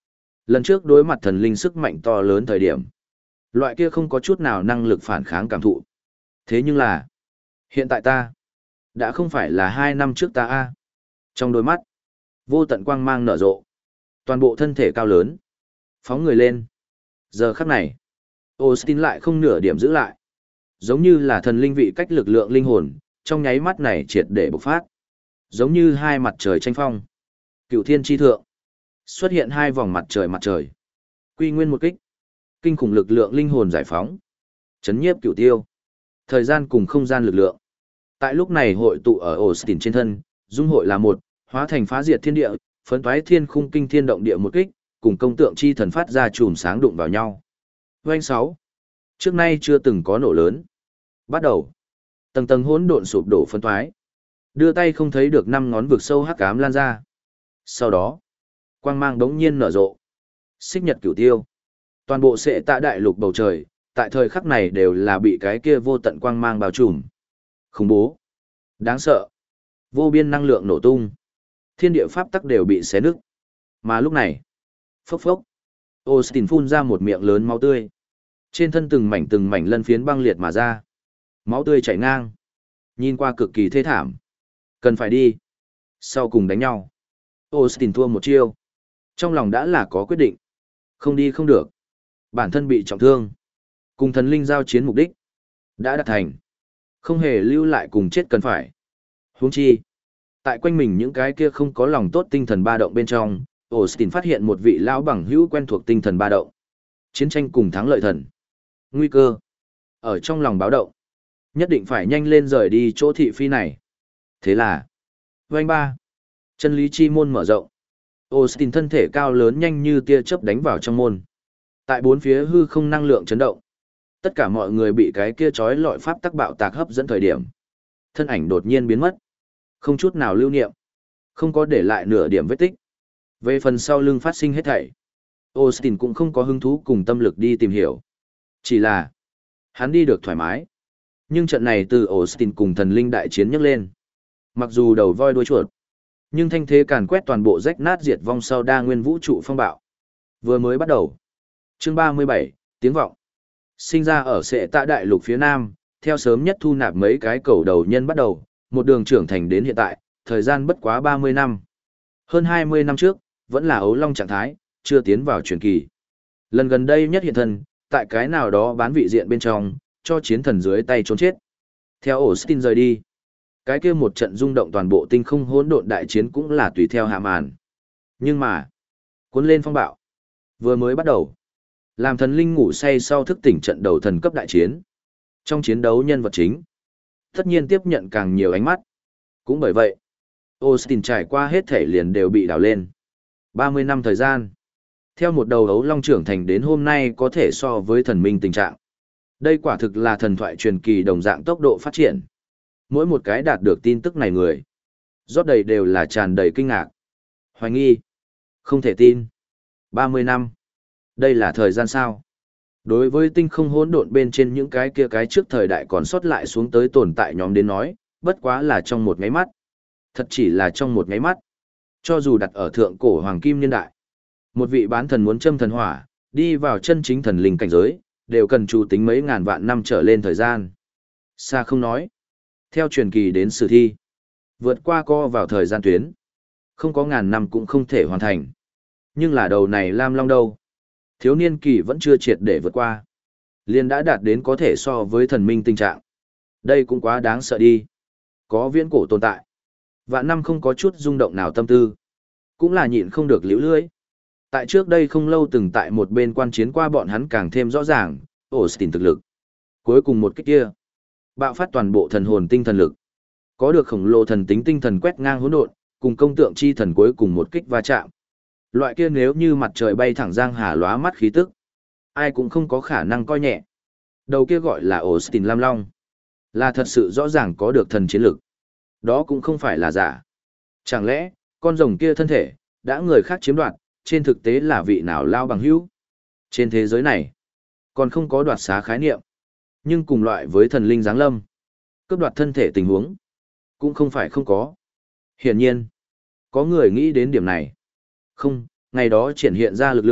Lần trước đối mặt thần linh sức mạnh to lớn thời điểm, loại kia không có chút nào năng lực phản kháng cảm thụ. Thế nhưng là, hiện tại ta, đã không phải là 2 năm trước ta a. Trong đôi mắt, vô tận quang mang nở rộ. Toàn bộ thân thể cao lớn, phóng người lên. Giờ khắc này, Austin lại không nửa điểm giữ lại. Giống như là thần linh vị cách lực lượng linh hồn, trong nháy mắt này triệt để bộc phát. Giống như hai mặt trời tranh phong. Cửu thiên chi thượng. Xuất hiện hai vòng mặt trời. Quy nguyên một kích. Kinh khủng lực lượng linh hồn giải phóng. Chấn nhiếp cửu tiêu. Thời gian cùng không gian lực lượng. Tại lúc này hội tụ ở Austin trên thân, dung hội là một, hóa thành phá diệt thiên địa, phấn toái thiên khung kinh thiên động địa một kích, cùng công tượng chi thần phát ra chùm sáng đụng vào nhau. Oanh 6. Trước nay chưa từng có nổ lớn. Bắt đầu. Tầng tầng hỗn độn sụp đổ phấn toái. Đưa tay không thấy được 5 ngón vực sâu hắc ám lan ra. Sau đó, quang mang đống nhiên nở rộ. Xích nhật cửu tiêu. Toàn bộ sệ tạ đại lục bầu trời, tại thời khắc này đều là bị cái kia vô tận quang mang bao trùm. Khủng bố. Đáng sợ. Vô biên năng lượng nổ tung. Thiên địa pháp tắc đều bị xé nứt. Mà lúc này, phốc phốc, Austin phun ra một miệng lớn máu tươi. Trên thân từng mảnh lân phiến băng liệt mà ra. Máu tươi chảy ngang. Nhìn qua cực kỳ thê thảm. Cần phải đi. Sau cùng đánh nhau. Austin thua một chiêu. Trong lòng đã là có quyết định. Không đi không được. Bản thân bị trọng thương. Cùng thần linh giao chiến mục đích. Đã đạt thành. Không hề lưu lại cùng chết cần phải. Huống chi. Tại quanh mình những cái kia không có lòng tốt tinh thần ba động bên trong, Austin phát hiện một vị lão bằng hữu quen thuộc tinh thần ba động. Chiến tranh cùng thắng lợi thần. Nguy cơ. Ở trong lòng báo động. Nhất định phải nhanh lên rời đi chỗ thị phi này. Thế là. Vành ba. Chân lý chi môn mở rộng. Austin thân thể cao lớn nhanh như tia chớp đánh vào trong môn. Tại bốn phía hư không năng lượng chấn động. Tất cả mọi người bị cái kia chói lọi pháp tắc bạo tạc hấp dẫn thời điểm. Thân ảnh đột nhiên biến mất. Không chút nào lưu niệm. Không có để lại nửa điểm vết tích. Về phần sau lưng phát sinh hết thảy. Austin cũng không có hứng thú cùng tâm lực đi tìm hiểu. Chỉ là. Hắn đi được thoải mái. Nhưng trận này từ Austin cùng thần linh đại chiến nhấc lên. Mặc dù đầu voi đuôi chuột. Nhưng thanh thế càn quét toàn bộ rách nát diệt vong sau đa nguyên vũ trụ phong bạo. Vừa mới bắt đầu. Chương 37, tiếng vọng. Sinh ra ở sệ tạ đại lục phía nam, theo sớm nhất thu nạp mấy cái cầu đầu nhân bắt đầu, một đường trưởng thành đến hiện tại, thời gian bất quá 30 năm. Hơn 20 năm trước, vẫn là ấu long trạng thái, chưa tiến vào truyền kỳ. Lần gần đây nhất hiện thân, tại cái nào đó bán vị diện bên trong, cho chiến thần dưới tay trốn chết. Theo Austin rời đi, cái kia một trận rung động toàn bộ tinh không hỗn độn đại chiến cũng là tùy theo hạ màn. Nhưng mà, cuốn lên phong bạo, vừa mới bắt đầu, làm thần linh ngủ say sau thức tỉnh trận đầu thần cấp đại chiến. Trong chiến đấu nhân vật chính, tất nhiên tiếp nhận càng nhiều ánh mắt. Cũng bởi vậy, Austin trải qua hết thể liền đều bị đào lên. 30 năm thời gian. Theo một đầu ấu long trưởng thành đến hôm nay có thể so với thần minh tình trạng. Đây quả thực là thần thoại truyền kỳ đồng dạng tốc độ phát triển. Mỗi một cái đạt được tin tức này người. Rót đầy đều là tràn đầy kinh ngạc. Hoài nghi. Không thể tin. 30 năm. Đây là thời gian sao? Đối với tinh không hỗn độn bên trên những cái kia cái trước thời đại còn sót lại xuống tới tồn tại nhóm đến nói, bất quá là trong một nháy mắt. Thật chỉ là trong một nháy mắt. Cho dù đặt ở thượng cổ hoàng kim niên đại, một vị bán thần muốn châm thần hỏa, đi vào chân chính thần linh cảnh giới, đều cần chủ tính mấy ngàn vạn năm trở lên thời gian. Xa không nói. Theo truyền kỳ đến sử thi, vượt qua co vào thời gian tuyến. Không có ngàn năm cũng không thể hoàn thành. Nhưng là đầu này Lam Long đâu. Thiếu niên kỳ vẫn chưa triệt để vượt qua. Liền đã đạt đến có thể so với thần minh tình trạng. Đây cũng quá đáng sợ đi. Có viễn cổ tồn tại. Vạn năm không có chút rung động nào tâm tư. Cũng là nhịn không được liễu lưỡi. Tại trước đây không lâu từng tại một bên quan chiến qua bọn hắn càng thêm rõ ràng, Austin thực lực. Cuối cùng một kích kia. Bạo phát toàn bộ thần hồn tinh thần lực. Có được khổng lồ thần tính tinh thần quét ngang hỗn độn, cùng công tượng chi thần cuối cùng một kích va chạm. Loại kia nếu như mặt trời bay thẳng giang hà lóa mắt khí tức. Ai cũng không có khả năng coi nhẹ. Đầu kia gọi là Austin Lam Long. Là thật sự rõ ràng có được thần chiến lực. Đó cũng không phải là giả. Chẳng lẽ, con rồng kia thân thể, đã người khác chiếm đoạt, trên thực tế là vị nào lao bằng hữu? Trên thế giới này, còn không có đoạt xá khái niệm. Nhưng cùng loại với thần linh giáng lâm, cướp đoạt thân thể tình huống, cũng không phải không có. Hiển nhiên, có người nghĩ đến điểm này. Không, ngày đó triển hiện ra lực lượng,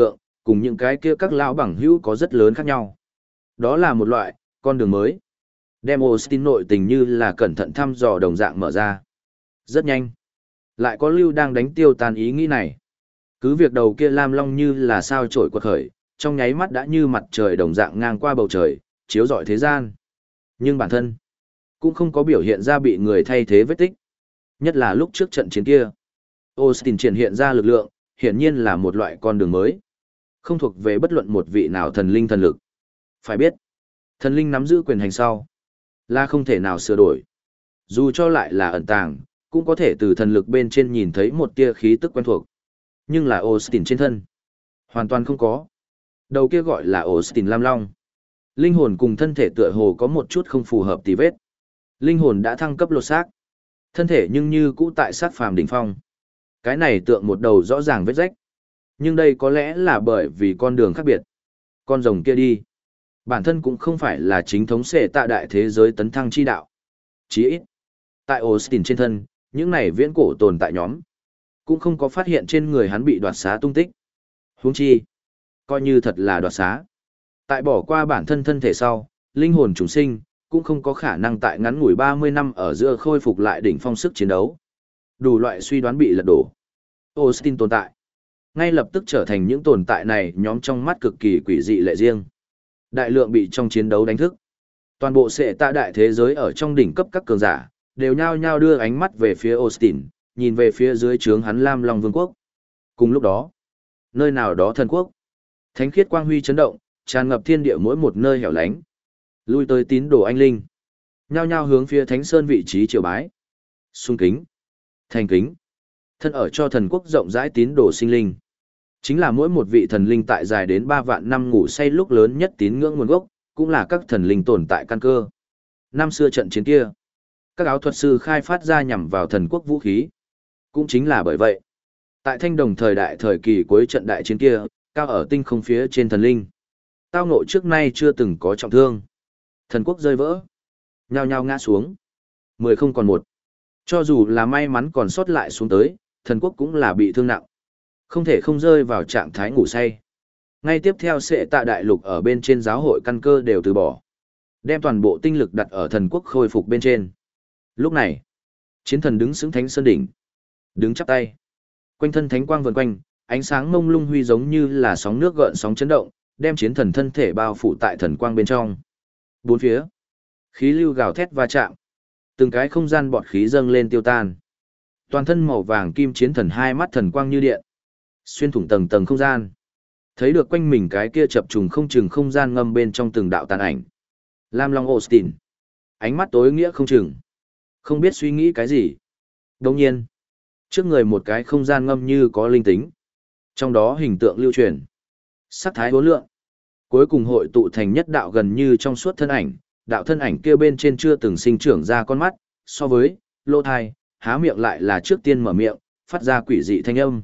cùng những cái kia các lão bằng hữu có rất lớn khác nhau. Đó là một loại, con đường mới. Đem Austin nội tình như là cẩn thận thăm dò đồng dạng mở ra. Rất nhanh. Lại có lưu đang đánh tiêu tan ý nghĩ này. Cứ việc đầu kia lam long như là sao trổi quật khởi, trong nháy mắt đã như mặt trời đồng dạng ngang qua bầu trời, chiếu rọi thế gian. Nhưng bản thân, cũng không có biểu hiện ra bị người thay thế vết tích. Nhất là lúc trước trận chiến kia. Austin triển hiện ra lực lượng, hiển nhiên là một loại con đường mới. Không thuộc về bất luận một vị nào thần linh thần lực. Phải biết, thần linh nắm giữ quyền hành sau, là không thể nào sửa đổi. Dù cho lại là ẩn tàng, cũng có thể từ thần lực bên trên nhìn thấy một tia khí tức quen thuộc. Nhưng là Austin trên thân, hoàn toàn không có. Đầu kia gọi là Austin Lam Long. Linh hồn cùng thân thể tựa hồ có một chút không phù hợp tí vết. Linh hồn đã thăng cấp lột xác. Thân thể nhưng như cũ tại sát phàm đỉnh phong. Cái này tượng một đầu rõ ràng vết rách. Nhưng đây có lẽ là bởi vì con đường khác biệt. Con rồng kia đi. Bản thân cũng không phải là chính thống xệ tạ đại thế giới tấn thăng chi đạo. Chỉ ít. Tại Austin trên thân, những này viễn cổ tồn tại nhóm. Cũng không có phát hiện trên người hắn bị đoạt xá tung tích. Huống chi. Coi như thật là đoạt xá. Tại bỏ qua bản thân thân thể sau, linh hồn chúng sinh, cũng không có khả năng tại ngắn ngủi 30 năm ở giữa khôi phục lại đỉnh phong sức chiến đấu. Đủ loại suy đoán bị lật đổ. Austin tồn tại. Ngay lập tức trở thành những tồn tại này nhóm trong mắt cực kỳ quỷ dị lệ riêng. Đại lượng bị trong chiến đấu đánh thức. Toàn bộ sệ tạ đại thế giới ở trong đỉnh cấp các cường giả, đều nhao nhao đưa ánh mắt về phía Austin, nhìn về phía dưới trướng hắn Lam Long Vương quốc. Cùng lúc đó, nơi nào đó thần quốc, thánh khiết quang huy chấn động, tràn ngập thiên địa mỗi một nơi hẻo lánh. Lui tới tín đồ anh linh, nhao nhao hướng phía Thánh Sơn vị trí triều bái. Sung kính, thành kính, thân ở cho thần quốc rộng rãi tín đồ sinh linh. Chính là mỗi một vị thần linh tại dài đến 3 vạn năm ngủ say lúc lớn nhất tín ngưỡng nguồn gốc, cũng là các thần linh tồn tại căn cơ. Năm xưa trận chiến kia, các áo thuật sư khai phát ra nhằm vào thần quốc vũ khí. Cũng chính là bởi vậy, tại Thanh Đồng thời đại thời kỳ cuối trận đại chiến kia, cao ở tinh không phía trên thần linh, tao ngộ trước nay chưa từng có trọng thương. Thần quốc rơi vỡ, nhao nhao ngã xuống. 10 không còn 1. Cho dù là may mắn còn sót lại xuống tới, thần quốc cũng là bị thương nặng. Không thể không rơi vào trạng thái ngủ say. Ngay tiếp theo sẽ tạ đại lục ở bên trên giáo hội căn cơ đều từ bỏ. Đem toàn bộ tinh lực đặt ở thần quốc khôi phục bên trên. Lúc này, chiến thần đứng xứng Thánh Sơn đỉnh. Đứng chắp tay. Quanh thân thánh quang vần quanh, ánh sáng mông lung huy giống như là sóng nước gợn sóng chấn động, đem chiến thần thân thể bao phủ tại thần quang bên trong. Bốn phía, khí lưu gào thét va chạm. Từng cái không gian bọt khí dâng lên tiêu tan. Toàn thân màu vàng kim chiến thần hai mắt thần quang như điện. Xuyên thủng tầng tầng không gian. Thấy được quanh mình cái kia chập trùng không chừng không gian ngâm bên trong từng đạo tàn ảnh. Lam Long Austin. Ánh mắt tối nghĩa không chừng. Không biết suy nghĩ cái gì. Đồng nhiên, trước người một cái không gian ngâm như có linh tính. Trong đó hình tượng lưu truyền. Sắc thái hỗn lượng. Cuối cùng hội tụ thành nhất đạo gần như trong suốt thân ảnh. Đạo thân ảnh kia bên trên chưa từng sinh trưởng ra con mắt. So với, lỗ thai, há miệng lại là trước tiên mở miệng, phát ra quỷ dị thanh âm.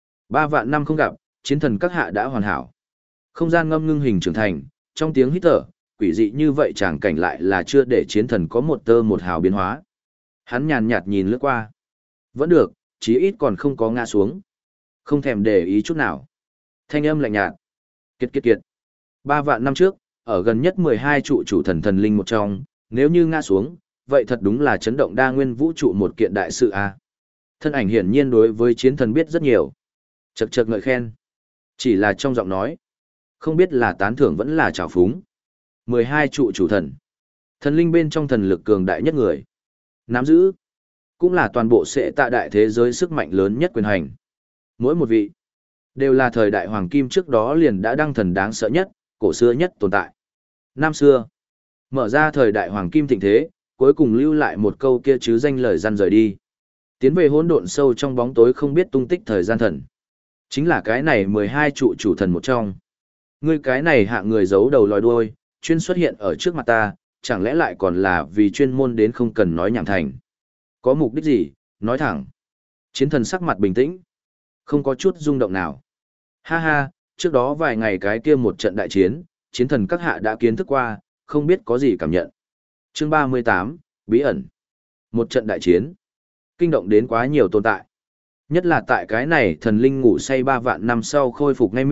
3 vạn năm không gặp, chiến thần các hạ đã hoàn hảo. Không gian ngâm ngưng hình trưởng thành, trong tiếng hít thở, quỷ dị như vậy chẳng cảnh lại là chưa để chiến thần có một tơ một hào biến hóa. Hắn nhàn nhạt nhìn lướt qua. Vẫn được, chí ít còn không có ngã xuống. Không thèm để ý chút nào. Thanh âm lạnh nhạt. Kiệt kiệt kiệt. 3 vạn năm trước, ở gần nhất 12 trụ chủ thần thần linh một trong, nếu như ngã xuống, vậy thật đúng là chấn động đa nguyên vũ trụ một kiện đại sự a. Thân ảnh hiển nhiên đối với chiến thần biết rất nhiều. Chậc chậc ngợi khen. Chỉ là trong giọng nói. Không biết là tán thưởng vẫn là trào phúng. 12 trụ chủ thần. Thần linh bên trong thần lực cường đại nhất người. Nắm giữ. Cũng là toàn bộ sệ tạ đại thế giới sức mạnh lớn nhất quyền hành. Mỗi một vị. Đều là thời đại hoàng kim trước đó liền đã đăng thần đáng sợ nhất, cổ xưa nhất tồn tại. Năm xưa. Mở ra thời đại hoàng kim thịnh thế, cuối cùng lưu lại một câu kia chứ danh lời răn rời đi. Tiến về hỗn độn sâu trong bóng tối không biết tung tích thời gian thần. Chính là cái này 12 trụ chủ thần một trong. Ngươi cái này hạ người giấu đầu lòi đuôi, chuyên xuất hiện ở trước mặt ta, chẳng lẽ lại còn là vì chuyên môn đến không cần nói nhảm thành. Có mục đích gì, nói thẳng. Chiến thần sắc mặt bình tĩnh. Không có chút rung động nào. Ha ha, trước đó vài ngày cái kia một trận đại chiến, chiến thần các hạ đã kiến thức qua, không biết có gì cảm nhận. Chương 38, Bí ẩn. Một trận đại chiến. Kinh động đến quá nhiều tồn tại. Nhất là tại cái này thần linh ngủ say 3 vạn năm sau khôi phục ngay miệng,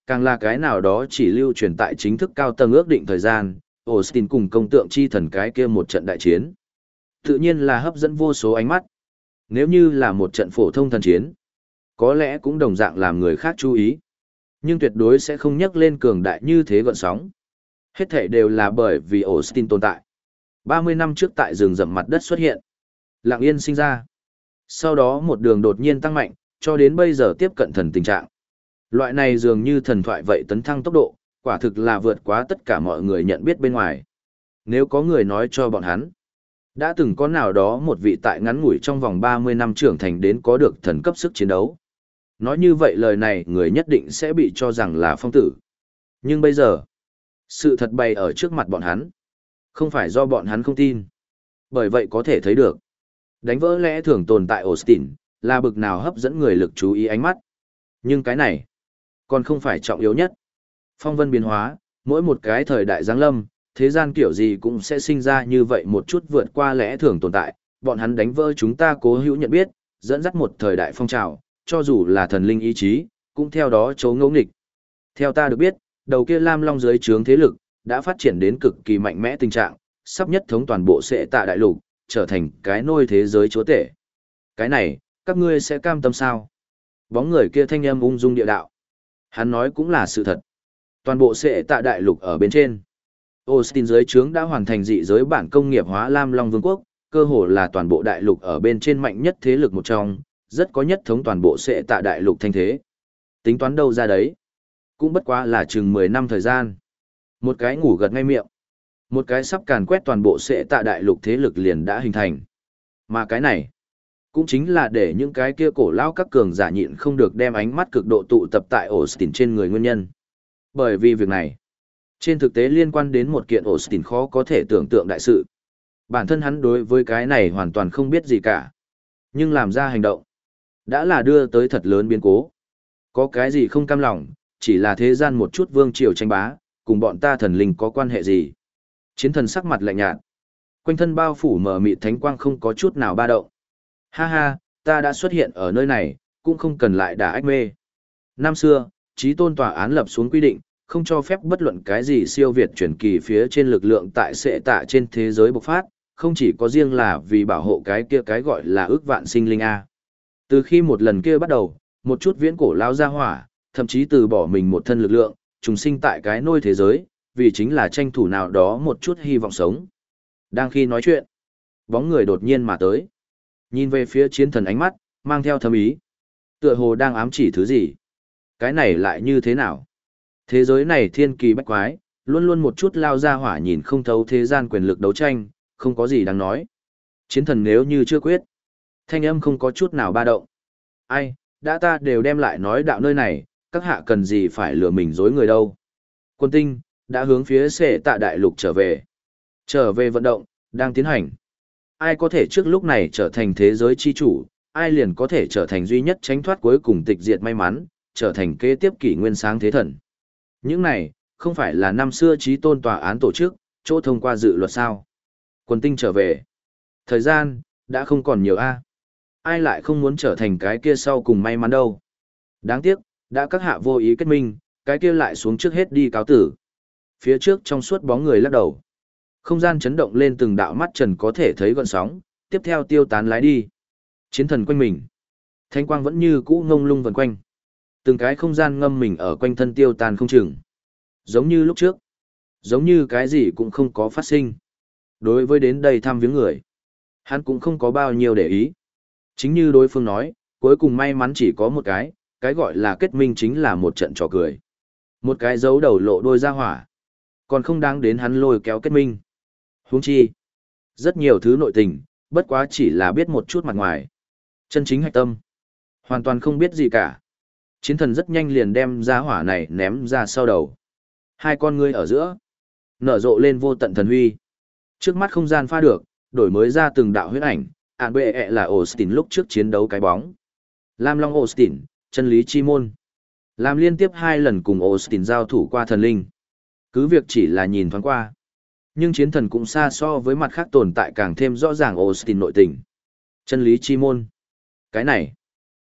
càng là cái nào đó chỉ lưu truyền tại chính thức cao tầng ước định thời gian, Austin cùng công tượng chi thần cái kia một trận đại chiến. Tự nhiên là hấp dẫn vô số ánh mắt. Nếu như là một trận phổ thông thần chiến, có lẽ cũng đồng dạng làm người khác chú ý. Nhưng tuyệt đối sẽ không nhắc lên cường đại như thế gọn sóng. Hết thảy đều là bởi vì Austin tồn tại. 30 năm trước tại rừng rậm mặt đất xuất hiện. Lặng yên sinh ra. Sau đó một đường đột nhiên tăng mạnh, cho đến bây giờ tiếp cận thần tình trạng. Loại này dường như thần thoại vậy tấn thăng tốc độ, quả thực là vượt quá tất cả mọi người nhận biết bên ngoài. Nếu có người nói cho bọn hắn, đã từng có nào đó một vị tại ngắn ngủi trong vòng 30 năm trưởng thành đến có được thần cấp sức chiến đấu. Nói như vậy lời này người nhất định sẽ bị cho rằng là phong tử. Nhưng bây giờ, sự thật bày ở trước mặt bọn hắn. Không phải do bọn hắn không tin. Bởi vậy có thể thấy được, đánh vỡ lẽ thường tồn tại Austin, là bực nào hấp dẫn người lực chú ý ánh mắt. Nhưng cái này, còn không phải trọng yếu nhất. Phong vân biến hóa, mỗi một cái thời đại giáng lâm, thế gian kiểu gì cũng sẽ sinh ra như vậy một chút vượt qua lẽ thường tồn tại, bọn hắn đánh vỡ chúng ta cố hữu nhận biết, dẫn dắt một thời đại phong trào, cho dù là thần linh ý chí, cũng theo đó chấu ngẫu nghịch. Theo ta được biết, đầu kia Lam Long dưới trướng thế lực, đã phát triển đến cực kỳ mạnh mẽ tình trạng, sắp nhất thống toàn bộ Sệ Tạ đại lục, trở thành cái nôi thế giới chúa tể. Cái này, các ngươi sẽ cam tâm sao? Bóng người kia thanh âm ung dung địa đạo. Hắn nói cũng là sự thật. Toàn bộ Sệ Tạ đại lục ở bên trên. Austin dưới trướng đã hoàn thành dị giới bản công nghiệp hóa Lam Long Vương quốc, cơ hồ là toàn bộ đại lục ở bên trên mạnh nhất thế lực một trong, rất có nhất thống toàn bộ Sệ Tạ đại lục thanh thế. Tính toán đâu ra đấy? Cũng bất quá là chừng 10 năm thời gian. Một cái ngủ gật ngay miệng. Một cái sắp càn quét toàn bộ Sệ Tạ đại lục thế lực liền đã hình thành. Mà cái này, cũng chính là để những cái kia cổ lão các cường giả nhịn không được đem ánh mắt cực độ tụ tập tại Austin trên người nguyên nhân. Bởi vì việc này, trên thực tế liên quan đến một kiện Austin khó có thể tưởng tượng đại sự. Bản thân hắn đối với cái này hoàn toàn không biết gì cả. Nhưng làm ra hành động, đã là đưa tới thật lớn biến cố. Có cái gì không cam lòng, chỉ là thế gian một chút vương triều tranh bá, cùng bọn ta thần linh có quan hệ gì. Chiến thần sắc mặt lạnh nhạt. Quanh thân bao phủ mờ mịt thánh quang không có chút nào ba động. Ha ha, ta đã xuất hiện ở nơi này, cũng không cần lại đả ách mê. Năm xưa, Chí Tôn tòa án lập xuống quy định, không cho phép bất luận cái gì siêu việt chuyển kỳ phía trên lực lượng tại Sệ Tạ trên thế giới bộc phát, không chỉ có riêng là vì bảo hộ cái kia cái gọi là ước vạn sinh linh A. Từ khi một lần kia bắt đầu, một chút viễn cổ lao ra hỏa, thậm chí từ bỏ mình một thân lực lượng, trùng sinh tại cái nôi thế giới, vì chính là tranh thủ nào đó một chút hy vọng sống. Đang khi nói chuyện, bóng người đột nhiên mà tới. Nhìn về phía chiến thần ánh mắt, mang theo thâm ý. Tựa hồ đang ám chỉ thứ gì. Cái này lại như thế nào? Thế giới này thiên kỳ bách quái, luôn luôn một chút lao ra hỏa nhìn không thấu thế gian quyền lực đấu tranh, không có gì đáng nói. Chiến thần nếu như chưa quyết, thanh âm không có chút nào ba động. Ai, đã ta đều đem lại nói đạo nơi này, các hạ cần gì phải lừa mình dối người đâu. Quân tinh, đã hướng phía Sệ Tạ đại lục trở về. Trở về vận động, đang tiến hành. Ai có thể trước lúc này trở thành thế giới chi chủ, ai liền có thể trở thành duy nhất tránh thoát cuối cùng tịch diệt may mắn, trở thành kế tiếp kỷ nguyên sáng thế thần. Những này, không phải là năm xưa Chí Tôn tòa án tổ chức, chỗ thông qua dự luật sao. Quân tinh trở về. Thời gian, đã không còn nhiều a. Ai lại không muốn trở thành cái kia sau cùng may mắn đâu. Đáng tiếc, đã các hạ vô ý kết minh, cái kia lại xuống trước hết đi cáo tử. Phía trước trong suốt bóng người lắc đầu. Không gian chấn động lên từng đạo mắt trần có thể thấy gợn sóng, tiếp theo tiêu tán lái đi. Chiến thần quanh mình. Thanh quang vẫn như cũ ngông lung vần quanh. Từng cái không gian ngâm mình ở quanh thân tiêu tàn không chừng. Giống như lúc trước. Giống như cái gì cũng không có phát sinh. Đối với đến đây thăm viếng người, hắn cũng không có bao nhiêu để ý. Chính như đối phương nói, cuối cùng may mắn chỉ có một cái gọi là kết minh chính là một trận trò cười. Một cái dấu đầu lộ đôi ra hỏa. Còn không đáng đến hắn lôi kéo kết minh. Huống chi. Rất nhiều thứ nội tình, bất quá chỉ là biết một chút mặt ngoài. Chân chính hạch tâm. Hoàn toàn không biết gì cả. Chiến thần rất nhanh liền đem ra hỏa này ném ra sau đầu. Hai con ngươi ở giữa. Nở rộ lên vô tận thần huy. Trước mắt không gian pha được, đổi mới ra từng đạo huyết ảnh. Ản bệ ẹ là Austin lúc trước chiến đấu cái bóng. Lam Long Austin, chân lý chi môn. Làm liên tiếp 2 lần cùng Austin giao thủ qua thần linh. Cứ việc chỉ là nhìn thoáng qua. Nhưng chiến thần cũng xa so với mặt khác tồn tại càng thêm rõ ràng Austin nội tình. Chân lý chi môn. Cái này,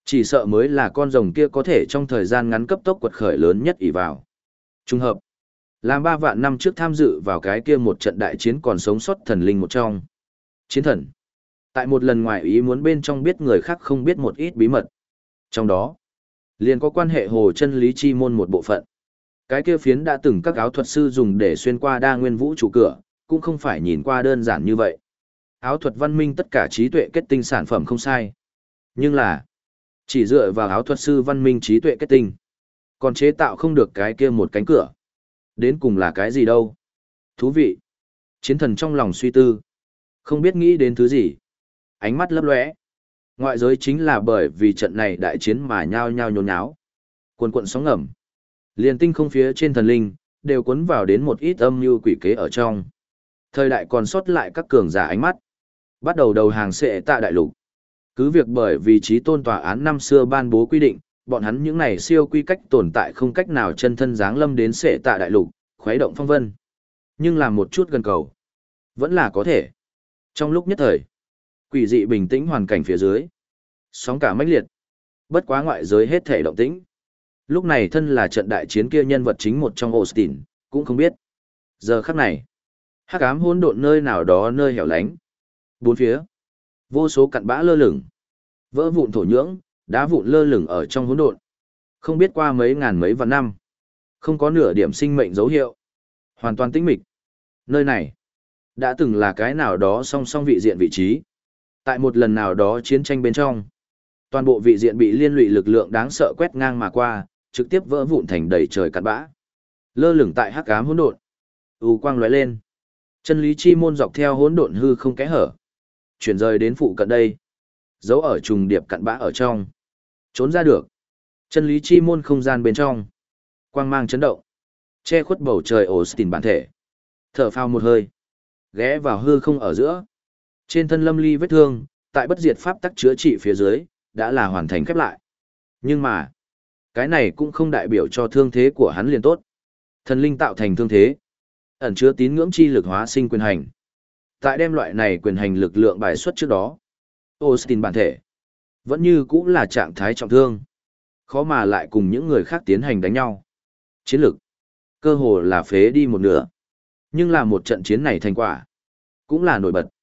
Chỉ sợ mới là con rồng kia có thể trong thời gian ngắn cấp tốc quật khởi lớn nhất ỷ vào. Trùng hợp. Làm 3 vạn năm trước tham dự vào cái kia một trận đại chiến còn sống sót thần linh một trong. Chiến thần. Tại một lần ngoài ý muốn bên trong biết người khác không biết một ít bí mật. Trong đó, liền có quan hệ hồ chân lý chi môn một bộ phận. Cái kia phiến đã từng các áo thuật sư dùng để xuyên qua đa nguyên vũ trụ cửa, cũng không phải nhìn qua đơn giản như vậy. Áo thuật văn minh tất cả trí tuệ kết tinh sản phẩm không sai. Nhưng là, chỉ dựa vào áo thuật sư văn minh trí tuệ kết tinh, còn chế tạo không được cái kia một cánh cửa. Đến cùng là cái gì đâu? Thú vị. Chiến thần trong lòng suy tư. Không biết nghĩ đến thứ gì. Ánh mắt lấp lóe. Ngoại giới chính là bởi vì trận này đại chiến mà nhao nhao nhốn nháo. Cuồn cuộn sóng ngầm. Liền tinh không phía trên thần linh, đều cuốn vào đến một ít âm mưu quỷ kế ở trong. Thời đại còn sót lại các cường giả ánh mắt. Bắt đầu đầu hàng Sệ Tạ đại lục. Cứ việc bởi vì chí tôn tòa án năm xưa ban bố quy định, bọn hắn những này siêu quy cách tồn tại không cách nào chân thân giáng lâm đến Sệ Tạ đại lục, khuấy động phong vân. Nhưng làm một chút gần cầu, vẫn là có thể. Trong lúc nhất thời, quỷ dị bình tĩnh hoàn cảnh phía dưới, sóng cả mãnh liệt. Bất quá ngoại giới hết thể động tĩnh. Lúc này thân là trận đại chiến kia nhân vật chính một trong Austin, cũng không biết. Giờ khắc này, hắc ám hỗn độn nơi nào đó nơi hẻo lánh. Bốn phía, vô số cặn bã lơ lửng, vỡ vụn thổ nhưỡng, đá vụn lơ lửng ở trong hỗn độn. Không biết qua mấy ngàn mấy vạn năm, không có nửa điểm sinh mệnh dấu hiệu, hoàn toàn tĩnh mịch. Nơi này đã từng là cái nào đó song song vị diện vị trí. Tại một lần nào đó chiến tranh bên trong, toàn bộ vị diện bị liên lụy lực lượng đáng sợ quét ngang mà qua, trực tiếp vỡ vụn thành đầy trời cặn bã. Lơ lửng tại hắc ám hỗn độn, u quang lóe lên. Chân lý chi môn dọc theo hỗn độn hư không kẽ hở, chuyển rời đến phụ cận đây. Giấu ở trùng điệp cặn bã ở trong, trốn ra được. Chân lý chi môn không gian bên trong, quang mang chấn động, che khuất bầu trời Austin bản thể. Thở phào một hơi, ghé vào hư không ở giữa. Trên thân lâm ly vết thương, tại bất diệt pháp tắc chữa trị phía dưới, đã là hoàn thành khép lại. Nhưng mà, cái này cũng không đại biểu cho thương thế của hắn liền tốt. Thần linh tạo thành thương thế, ẩn chứa tín ngưỡng chi lực hóa sinh quyền hành. Tại đem loại này quyền hành lực lượng bài xuất trước đó, Austin bản thể vẫn như cũng là trạng thái trọng thương, khó mà lại cùng những người khác tiến hành đánh nhau. Chiến lực cơ hồ là phế đi một nửa. Nhưng là một trận chiến này thành quả cũng là nổi bật.